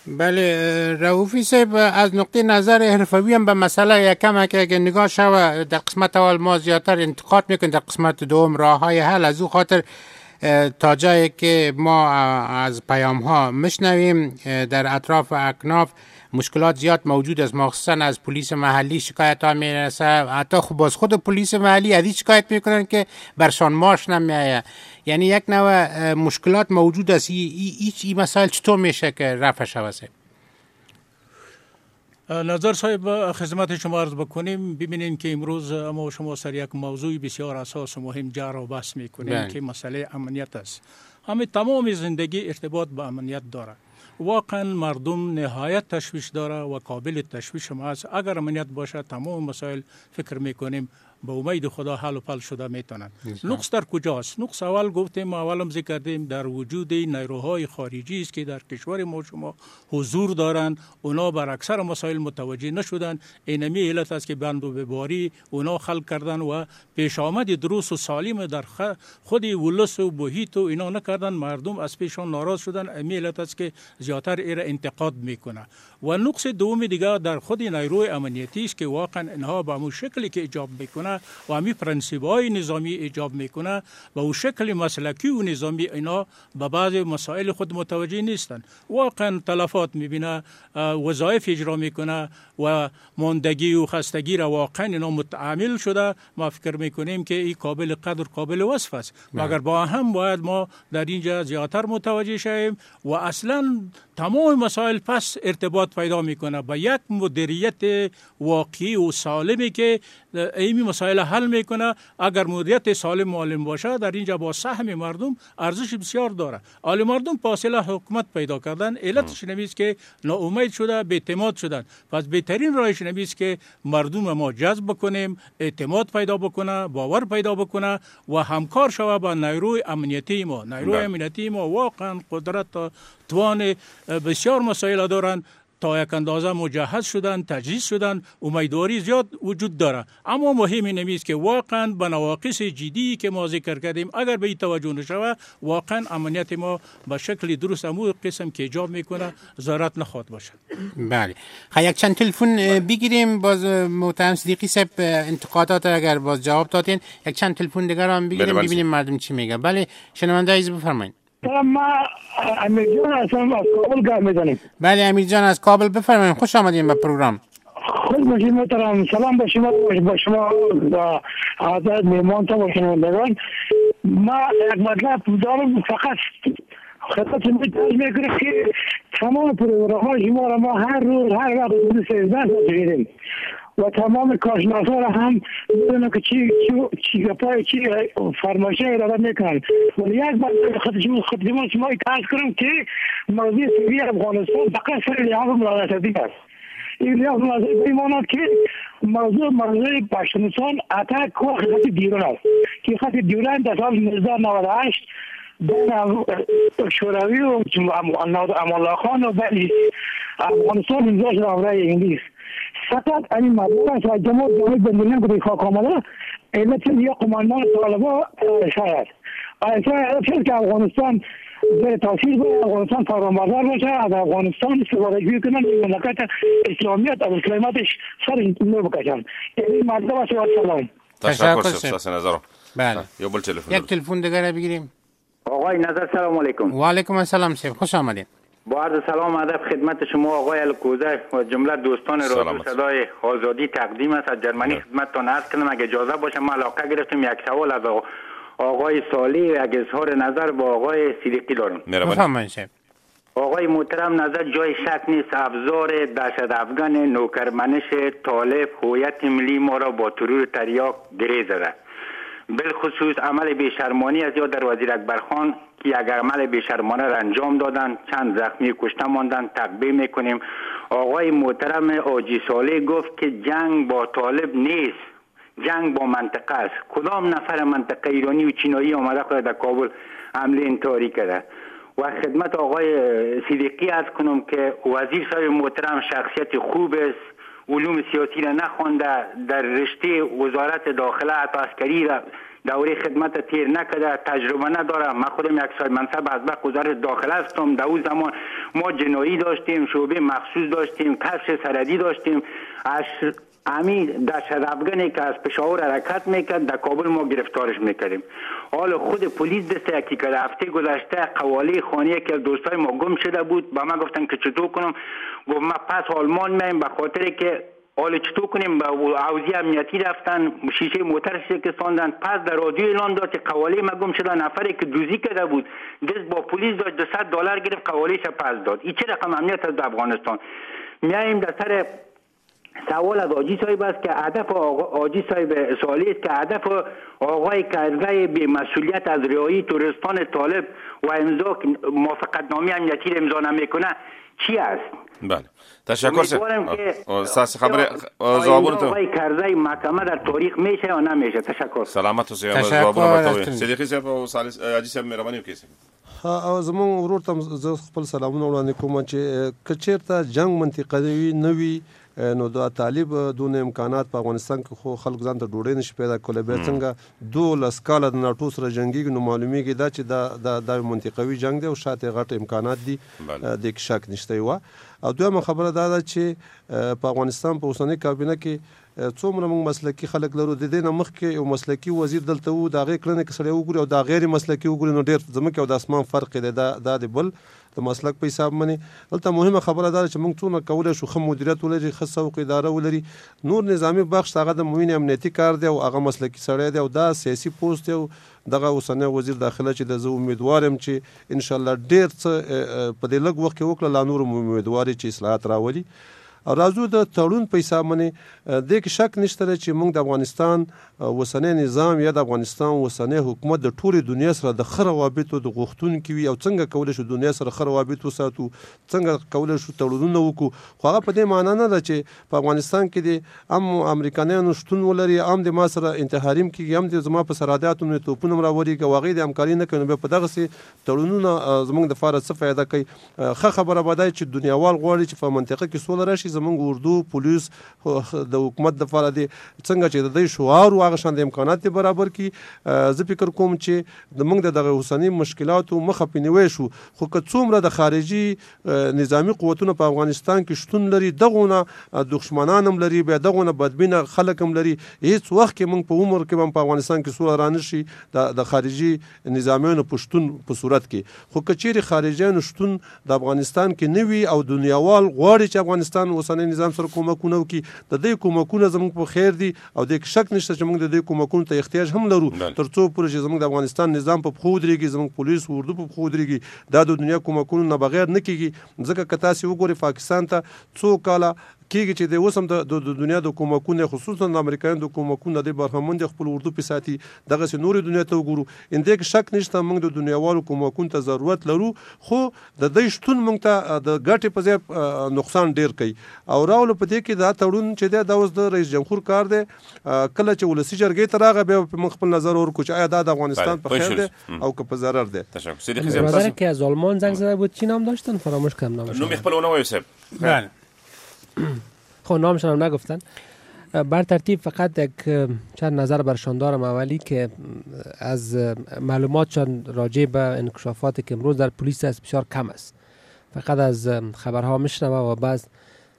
بله رؤوفی صاحب از نقطه نظر حرفوی هم به مسئله یکم که اگه نگاه شوه در قسمت اول ما زیادتر انتقاد میکنیم، در قسمت دوم راه های حل. از او خاطر تا جایی که ما از پیام ها میشنویم در اطراف اکناف مشکلات زیاد موجود است، مخصوصا از پلیس محلی شکایت ها میرسه. حتی خب باز خود پلیس محلی از این شکایت میکنن که برشان ماش نمیآید. یعنی یک نوع مشکلات موجود است. هیچ این مسائل چطور میشه که رفع شود؟ نظر صاحب خدمت شما عرض بکنیم. ببینیم که امروز ما شما سر یک موضوع بسیار اساس و مهم جر و بحث میکنیم که مسئله امنیت است. همه تمام زندگی ارتباط با امنیت داره. واقعا مردم نهایت تشویش داره و قابل تشویش هم است. اگر امنیت باشه تمام مسائل فکر میکنیم به امید خدا حل و پل شده میتونن. نقص در کجاست؟ نقص اول گفتیم، اولم ذکر کردیم، در وجود نیروهای خارجی است که در کشور ما شما حضور دارن. اونا بر اکثر مسائل متوجه نشدن. اینمی علت است که بند و بباری اونا خلق کردن و پیش آمد درست و سالم در خود ولس و محیط و اینا نکردن. مردم از پیشان ناراض شدن. امی علت است که زیاتر ایره انتقاد میکنه. و نقص دوم دیگه در خود نیروی امنیتی است که واقعا اینها به همون شکلی که ایجاب میکنه و همین پرنسیب‌های نظامی ایجاب میکنه و او شکل مسلکی و نظامی اینا به بعض مسائل خود متوجه نیستن. واقعا تلفات میبینه، وظایف اجرا میکنه و ماندگی و خستگی را واقعا اینا متعامل شده. ما فکر میکنیم که این قابل قدر قابل وصف است، مگر با هم باید ما در اینجا زیادتر متوجه شویم و اصلا تمام مسائل پس ارتباط پیدا میکنه با یک مدیریت واقعی و سالمی که ایمی مسائل حل میکنه. اگر مدیریت سالم معلم باشه در اینجا با سهم مردم ارزش بسیار داره. حال مردم پاسله حکومت پیدا کردن، علتش نمیست که ناامید شده، بی‌اعتماد شدن. پس بهترین راهش نمیست که مردم ما جذب بکنیم، اعتماد پیدا بکنه، باور پیدا بکنه و همکار شوه با نیروی امنیتی ما. نیروی امنیتی ما واقعا قدرت توان بسیار مسائل دارن، تا یک اندازه مجهز شدن، تجهیز شدن، امیدواری زیاد وجود داره. اما مهم نمیست که واقعا به نواقص جدی که ما ذکر کردیم اگر به این توجه نشوه، واقعا امنیت ما به شکل درست امو قسم که ایجاب میکنه ضرورت نخواد باشه. بله. خب یک چند تلفن بگیریم، باز محترم صدیقی صاحب انتقادات اگر باز جواب دادین، یک چند تلفن دیگر هم بگیریم ببینیم مردم چی میگن. بله شنونده عزیز بفرمایید. ما امیر جان هستم از کابل گپ میزنیم. بله امیر جان از کابل بفرمایید، خوش آمدین به پروگرام. خوش باشید محترم، سلام به شما با شما و حضرت میهمان تا شنوندگان. ما یک مطلب دارم فقط خدمت میتونم میکنم که تمام پروگرام شما را ما هر روز هر وقت روز سیزده ساعت شنیدیم و تمام کارشناسا را هم میدونم که چی چی چی گپای چی فرمایشه ارائه میکنن. ولی یک بار خدمت خدمت شما اطلاع کنم که موضوع سوری افغانستان فقط سر لحاظ ملازمتی است. این لحاظ ملازمتی میماند که موضوع موضوع پشتونستان اتاک و خط دیران است که خط دیران در سال نوزده نود و هشت بین شوروی و امالله خان و بلی افغانستان امضا شد امرای انگلیس. فقط این مطلب است و جمهور جمهوری بندیلن که بخواه کاملا علت یا قماندان طالبا شاید شاید شد که افغانستان زیر تاثیر باید، افغانستان فرمانبردار باشه، از افغانستان استفاده جوی کنن، مملکت اسلامیت از اسلامیتش سر نو بکشن. این مطلب است و سلام. تشکر سیاست نظرم. بله. یا بل تلفن. یک تلفن دیگر بگیریم. آقای نظر سلام علیکم. و علیکم السلام سیف، خوش آمدید. با عرض سلام و ادب خدمت شما آقای الکوزه و جمله دوستان رادیو صدای آزادی تقدیم است. از جرمنی خدمتتان عرض کنم اگه اجازه باشه ما علاقه گرفتیم یک سوال از آقای صالح و یک اظهار نظر با آقای صدیقی دارم. بفرمایید. آقای محترم نظر جای شک نیست افزار دهشت افغان نوکرمنش طالب هویت ملی ما را با ترور تریاک گره زده. بالخصوص عمل بیشرمانی از یا در وزیر اکبرخان که یک عمل بیشرمانه را انجام دادن، چند زخمی کشته ماندن، تقبیه میکنیم. آقای محترم آجی صالح گفت که جنگ با طالب نیست، جنگ با منطقه است. کدام نفر منطقه ایرانی و چینایی آمده خود در کابل حمله انتحاری کرده؟ و خدمت آقای صدیقی عرض کنم که وزیر صاحب محترم شخصیت خوب است، علوم سیاسی را نخوانده، در رشته وزارت داخله حتی عسکری را دوره خدمت تیر نکرده، تجربه نداره. من خودم یک صاحب منصب از وقت وزارت داخله هستم. در اون زمان ما جنایی داشتیم، شعبه مخصوص داشتیم، کفش سرحدی داشتیم. از امید دهشت افغانی که از پشاور حرکت میکرد در کابل ما گرفتارش میکردیم. حالا خود پلیس دست یکی که هفته گذشته قوالی خانه که دوستای ما گم شده بود با من گفتن که چطور کنم. گفت ما پس آلمان میایم به خاطر که حالا چطور کنیم. به حوزه امنیتی رفتن، شیشه موتر شکستاندن. پس در رادیو اعلان داد که قوالی ما گم شده. نفری که دوزی کرده بود دست با پلیس داشت، دویست دلار گرفت، قوالیش پس داد. این چه رقم امنیت از افغانستان؟ میایم در سر سوال از آجی صاحب است که هدف آجی صاحب سوالی است که هدف آقای کرزی به مسئولیت از رهایی تروریستان طالب و امضا موافقتنامه امنیتی را امضا نمیکنه چی است؟ بله تشکر سر ساس خبر جوابونو ته آقای کرزی محکمه در تاریخ میشه یا نمیشه؟ تشکر. سلامت اوسئ. جوابونه ورته صدیقی صاحب او سالس حاجی صاحب مهرباني وکړئ. ها زمون ورور ته زه خپل سلامونه وړاندې کوم چې کچیرته جنگ منطقوي نوي نو دا طالب دونه امکانات په افغانستان کې خو خلک ځان ته ډوډۍ نشي پیدا کولی. بیا څنګه دولس کاله د ناټو سره جنګېږي نو معلومیږي دا چې دا دا منطقوي جنگ دی او شاته غټ امکانات دي د کې شک نشته. یوه او دویمه خبره دا ده چې په افغانستان په اوسنۍ کابینه کې څومره موږ مسلکي خلک لرو. د دې نه مخکې یو مسلکي وزیر دلته و، د هغې کړنې که سړی وګوري او د غیر مسلکي وګوري نو ډېر ځمکې او د اسمان فرق دی. دا دا د بل د مسلک په حساب باندې دلته مهمه خبره دا ده چې موږ څونه کولی شو ښه مدیریت ولري، ښه سوق اداره ولري. نور نظامي بخش هغه د موین امنیتي کار دی او هغه مسلکي سړی دی او دا سیاسي پوسټ دی او دغه اوسنی وزیر داخله چې د زه امیدوار یم چې انشاءالله ډېر څه په دې لږ وخت کې وکړه، لا نور امیدوار چې اصلاحات راولي. او راځو د تړون په حساب باندې د کې شک نشته چې موږ د افغانستان وسنی نظام یا د افغانستان وسنی حکومت د ټولې دنیا سره د ښه روابطو د غوښتونکي وي او څنګه کولی شو دنیا سره ښه روابط وساتو، څنګه کولی شو تړونونه وکړو. خو هغه په دې معنا نه ده چې په افغانستان کې د ام امریکایانو شتون ولري، ام د ما سره انتحاریم کېږي، ام د زما په سرحداتو باندې توپونه راوړي، هغوی د همکاري نه کوي، نو بیا په دغسې تړونونه زموږ دپاره څه فایده کوي؟ ښه خبره به دا چې دنیاوال غواړي چې په منطقه کې سوله راشي، زموږ اردو پولیس د حکومت دپاره دی څنګه چې د دوی شعار هغه شان د امکانات برابر کړي. زه فکر کوم چې د موږ د دغه اوسني مشکلاتو مخه پې نیوی شو. خو که څومره د خارجي نظامي قوتونه په افغانستان کې شتون لري، دغونه دښمنان هم لري، بیا دغونه بدبینه خلک هم لري، هیڅ وخت کې موږ په عمر کې هم په افغانستان کې سوله رانشي د خارجي نظامیانو په شتون په صورت کې. خو که چیرې خارجیانو شتون د افغانستان کې نه وي او دنیاوال غواړي چې افغانستان اوسنی نظام سره کومکونه وکړي، د دوی کومکونه زموږ په خیر دي او د شک نشته چې موږ د دوی کومکونو ته احتیاج هم لرو، تر څو پورې چې زموږ د افغانستان نظام په پښو ودرېږي، زموږ پولیس اردو په پښو ودرېږي، دا د دنیا کومکونو نه بغیر نه کېږي. ځکه که تاسې وګورئ پاکستان ته څو کاله کېږي چې د اوس هم د دنیا د کومکونه خصوصا د امریکایانو د کومکونه د برخمن د خپل اردو په ساتي، دغسې نورې دنیا ته وګورو، اندې کې شک نشته موږ د دنیاوالو کومکونو ته ضرورت لرو، خو د دوی شتون موږ ته د ګټې په ځای نقصان ډیر کوي. او راولو په دې کې دا تړون چې دی دا اوس د رئیس جمهور کار دی، کله چې ولسي جرګې ته راغی بیا موږ خپل نظر ورکړو چې آیا دا د افغانستان په خیر دی او که په ضرر دی. برادر که از آلمان زنگ زده بود چی نام داشتن؟ فراموش کردم نامش. نام خپل اونم یوسف. بله. خب نامشون هم نگفتن. بر ترتیب فقط یک چند نظر برشان دارم. اولی که از معلوماتشان راجع به انکشافاتی که امروز در پلیس است بسیار کم است. فقط از خبرها میشنوم و بعض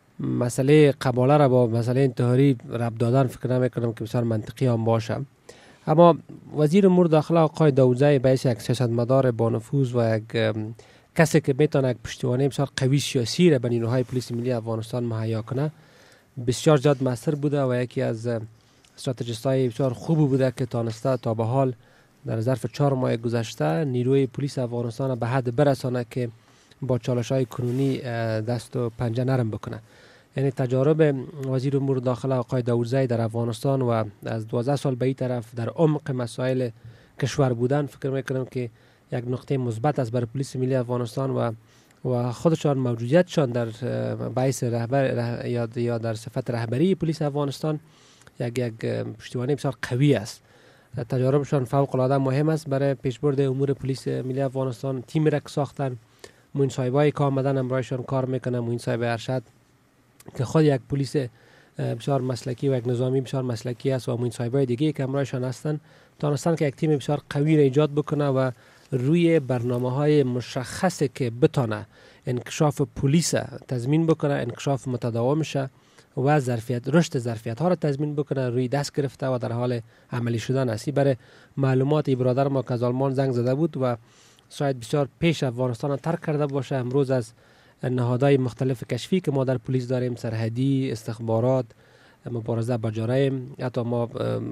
مسئله قباله را با مسئله انتحاری ربط دادن فکر نمیکنم که بسیار منطقی هم باشه. اما وزیر امور داخله آقای داودزی به یک سیاستمدار با نفوذ و یک کسی که میتونه یک پشتیبانی بسیار قوی سیاسی را به نیروهای پلیس ملی افغانستان مهیا کنه بسیار زیاد موثر بوده و یکی از استراتژیست‌های بسیار خوب بوده که تانسته تا به حال در ظرف چهار ماه گذشته نیروی پلیس افغانستان به حد برسانه که با چالش‌های کنونی دست و پنجه نرم بکنه. یعنی تجارب وزیر امور داخله آقای داودزی در افغانستان و از دوازده سال به این طرف در عمق مسائل کشور بودن فکر میکنم که یک نقطه مثبت است برای پلیس ملی افغانستان و و خودشان موجودیتشان در باعث رهبر ره یا, یا در صفت رهبری پلیس افغانستان یک یک پشتیبانی بسیار قوی است. تجاربشان فوق العاده مهم است برای پیشبرد امور پلیس ملی افغانستان. تیم را ساختن، موین صاحبای که آمدن امرایشان کار میکنه، موین صاحب ارشد که خود یک پلیس بسیار مسلکی و یک نظامی بسیار مسلکی است و موین صاحبای دیگه که امرایشان هستن تانستن که یک تیم بسیار قوی را ایجاد بکنه و روی برنامه های مشخصی که بتانه انکشاف پلیس تضمین بکنه، انکشاف متداوم شه و ظرفیت رشد ظرفیت ها را تضمین بکنه روی دست گرفته و در حال عملی شدن است. برای معلومات برادر ما که از آلمان زنگ زده بود و شاید بسیار پیش افغانستان ترک کرده باشه، امروز از نهادهای مختلف کشفی که ما در پلیس داریم، سرحدی، استخبارات، مبارزه با جرایم، حتی ما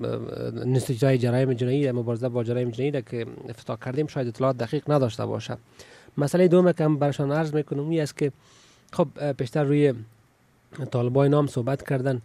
نسیجای جرایم جنایی، مبارزه با جرایم جنایی که افتتاح کردیم شاید اطلاعات دقیق نداشته باشه. مسئله دوم که هم برشان عرض میکنم این است که خب پیشتر روی طالبای نام صحبت کردن.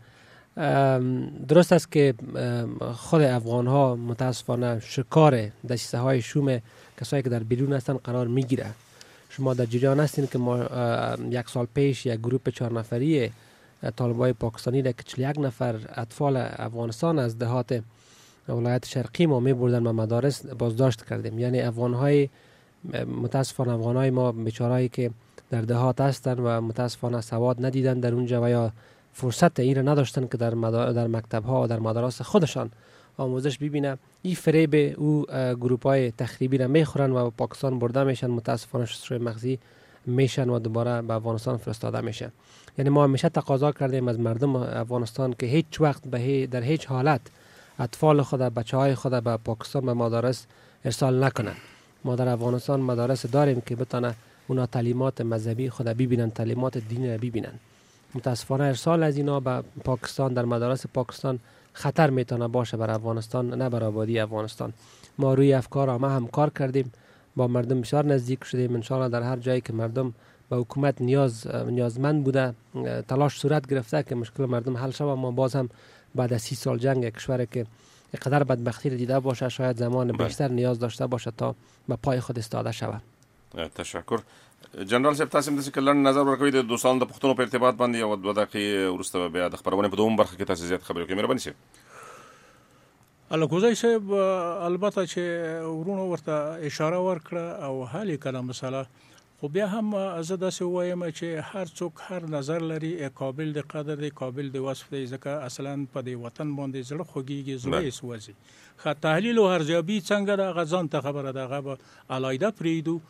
درست است که خود افغان ها متاسفانه شکار دسیسه های شوم کسایی که در بیرون هستن قرار میگیره. شما در جریان هستین که ما یک سال پیش یک گروپ چهار نفری طالبای پاکستانی را که چهل و یک نفر اطفال افغانستان از دهات ولایت شرقی ما می بردن و مدارس بازداشت کردیم. یعنی افغانهای متاسفانه افغانهای ما بیچارهایی که در دهات هستن و متاسفانه سواد ندیدن در اونجا و یا فرصت این را نداشتن که در در مکتب ها و در مدارس خودشان آموزش ببینه. این فریب او گروپ های تخریبی را میخورن و پاکستان برده میشن، متاسفانه شستشوی مغزی میشن و دوباره به افغانستان فرستاده میشن. یعنی ما همیشه تقاضا کردیم از مردم افغانستان که هیچ وقت به در هیچ حالت اطفال خود، بچه های خود به پاکستان به مدارس ارسال نکنن. ما در افغانستان مدارس داریم که بتونه اونا تعلیمات مذهبی خود ببینن، تعلیمات دینی را ببینن. متاسفانه ارسال از اینا به پاکستان در مدارس پاکستان خطر میتونه باشه بر افغانستان، نه بر آبادی افغانستان. ما روی افکار ما هم کار کردیم با مردم بسیار نزدیک شدیم. انشاءالله در هر جایی که مردم به حکومت نیاز نیازمند بوده تلاش صورت گرفته که مشکل مردم حل شود. ما باز هم بعد از سی سال جنگ کشور که قدر بدبختی رو دیده باشه شاید زمان بیشتر نیاز داشته باشه تا به پای خود استاده شود. تشکر. جنرال صاحب تاسو هم د سکلن نظر ورکوي د دوستانو د پښتنو په ارتباط باندې او د دقیقې وروسته بیا د خبرونه په دوم برخه کې تاسو زیات خبرې کوي. مهرباني شي. الکوزی صاحب البته چې ورونو ورته اشاره ورکړه او حل کړه مسله، خو بیا هم زه داسې وایم چې هر څوک هر نظر لري، قابل د قدر دی، قابل د وصف دی، ځکه اصلا په دې وطن باندې زړه خوږیږي، زړه یې سوځي. ښه تحلیل او ارزیابي څنګه ده هغه ځان ته خبره ده، هغه به علاحده پرېږدو.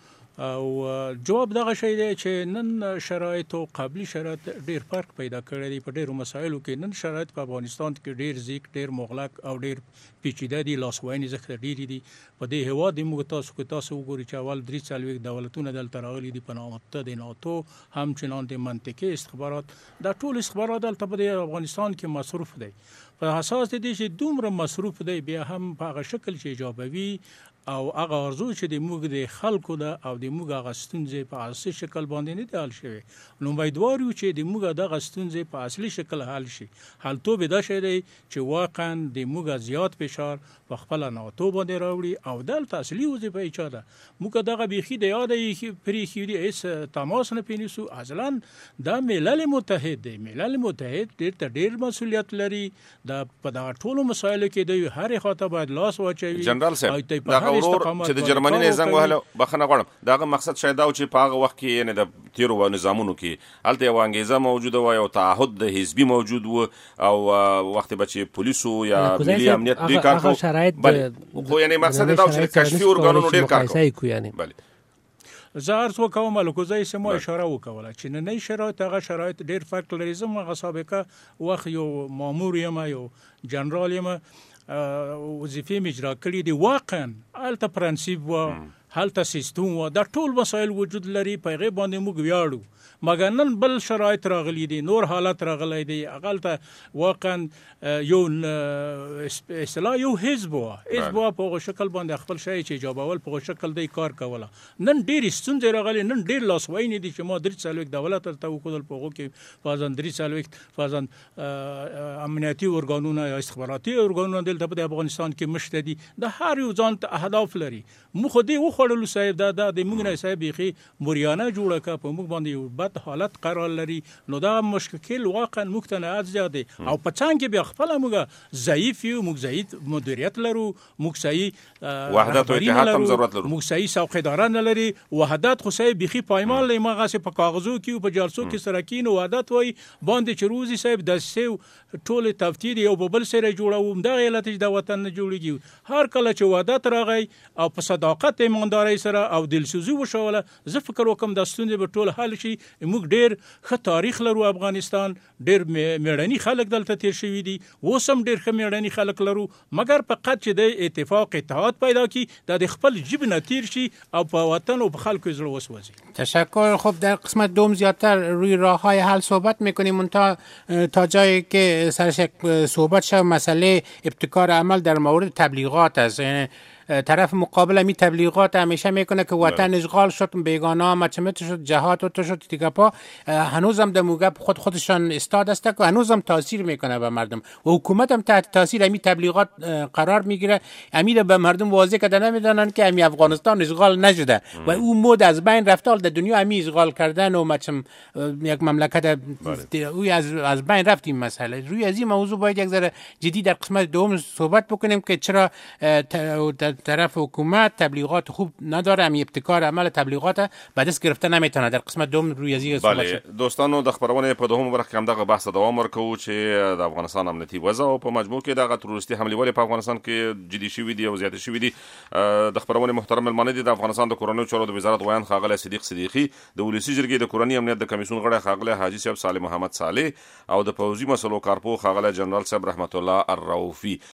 او جواب دغه شی دی چې نن شرایط او قبلي شرایط ډیر فرق پیدا کړی دی په ډیرو مسایلو کې. نن شرایط په افغانستان کې ډیر زیک، ډیر مغلق او ډیر پیچیده دي، لاسوهنې ځکه ډیرې دي. په دې هېواد کې موږ تاسو که تاسو وګورئ چې اول درې څلوېښت دولتونه دلته راغلي دي په نامه د ناتو، همچنان د منطقې استخبارات، دا ټول استخبارات دلته په افغانستان کې مصروف دی. په اساس د دې چې دومره مصروف دی بیا هم په هغه شکل چې ایجابوي او هغه ارزو چې د موږ د خلکو ده او د موږ هغه ستونزې په اصلي شکل باندې نه دی حل شوی. نو امیدوار یو چې د موږ دغه ستونزې په اصلي شکل حل شي. حلتوب دا شی دی چې واقعا د موږ زیات فشار په خپل ناتو باندې راوړي او دلته اصلي وظیفه یې چا ده. موږ دغه بیخي د یاد پرېښي دي، هېڅ تماس نه پېنیسو. اصلا دا ملل متحد دی، ملل متحد ډېر ته ډېر مسؤلیت لري. دا په دغه ټولو مسایلو کې د هرې خواته باید لاس واچوي. جنرال صاحب دغه ورور چې د جرمني نه زنګ وهله بخښنه غواړم، دغه مقصد شاید دا و چې په هغه وخت کې یعنې د تېرو نظامونو کې هلته یوه انګېزه موجوده وه، یو تعهد د حزبي موجود و او وخت به چې پولیسو یا ملي امنیت دوی کار کوو. خو یعنې مقصد دا و چې کشفي ارګانونو ډېر کار کوو. زه عرض وکوم الکوزی صاحب ما اشاره وکوله چې نننۍ شرایط هغه شرایط ډېر فرق لري. زه هغه سابقه وخت یو مامور یم، یو جنرال یم، وظیفې مې اجرا کړي دي. واقعا هلته پرنسیپ و، هلته سیستم و، دا ټول مسایل وجود لري، په هغې باندې موږ ویاړو. مګر نن بل شرایط راغلي دي، نور حالت راغلی دی. هغلته واقعا یو اصطلاح یو حزب و، حزب و په هغه شکل باندې خپل شی چې ایجابول په هغه شکل دی کار کوله. نن ډېرې ستونزې راغلي، نن ډېر لاسوهنې دي چې ما درې څلوېښت دولت هلته وښودل، په هغو کې فرضاً درې څلوېښت فرضاً امنیتي ارګانونه یا استخباراتي ارګانونه دلته په افغانستان کې مشته دي. د هر یو ځان ته اهداف لري. موږ خو دې وخوړلو صاحب، دا د موږ نه صاحب بیخي موریانه جوړه کړه، په موږ باندې یو بد حالت قرار لري. نو دا مشکل واقعا موږ ته نه زیات دی او په څنګ کې بیا خپله موږ ضعیف یو، موږ ضعیف مدیریت لرو، موږ صحیح وحدت او اتحاد هم ضرورت لرو، موږ صحیح څوکیداران نه لري. وحدت خو صاحب بیخي پایمال دی، مغه په کاغذو کې او په جلسو کې سره کین وحدت وای باندې چې روزي صاحب د سیو ټول تفتید یو بل سره جوړوم. دا علت چې د وطن نه جوړیږي. هر کله چې وحدت راغی او په صداقت ایمانداري سره او دلسوزي وشوله، زه فکر وکم د ستونزې به ټول حل شي. موږ ډېر ښه تاریخ لرو، افغانستان ډېر میړني خلک دلته تیر شوي دي، اوس هم ډېر ښه میړني خلک لرو. مګر په قد چې د اتفاق اتحاد پیدا کی، دا د خپل جیب نه تیر شي او په وطن او په خلکو زړه وسوځي. تشکر. خب در قسمت دوم زیادتر روی راه‌های حل صحبت میکنیم. تا تا جایی که سرش صحبت شد مسئله ابتکار عمل در مورد تبلیغات است. طرف مقابل می تبلیغات همیشه میکنه که وطن اشغال شد، بیگانه مچمت شد، جهات تو شد، دیگه پا هنوزم در موگب خود خودشان استاد است که هنوزم تاثیر میکنه به مردم و حکومت هم تحت تاثیر امی تبلیغات قرار میگیره. امی به مردم واضح کرده نمیدونن که امی افغانستان اشغال نشده و اون مود از بین رفته. در دنیا امی اشغال کردن و مچم یک مملکت اوی از از بین رفت. این مسئله روی از این موضوع باید یک ذره جدی در قسمت دوم صحبت بکنیم که چرا طرف حکومت تبلیغات خوب نداره، امی ابتکار عمل تبلیغات به دست گرفته نمیتونه. در قسمت دوم روی از این صحبت شد. بله دوستانو، د خبرونه په دوهم برخه کې هم دغه بحث دوام ورکوو چې د افغانستان امنیتي وضع او په مجموع کې دغه تروریستي حملې ولې په افغانستان کې جدي شوي دي او زیاتې شوي دي. د خبرونه محترم ملمانه دي د افغانستان د کورنیو چارو د وزارت ویان خاغله صدیق صدیقي، د ولسی جرګې د کورنی امنیت د کمیسیون غړی خاغله حاجی صاحب صالح محمد صالح او د پوزي مسلو کارپو خاغله جنرال صاحب رحمت الله الرؤفي.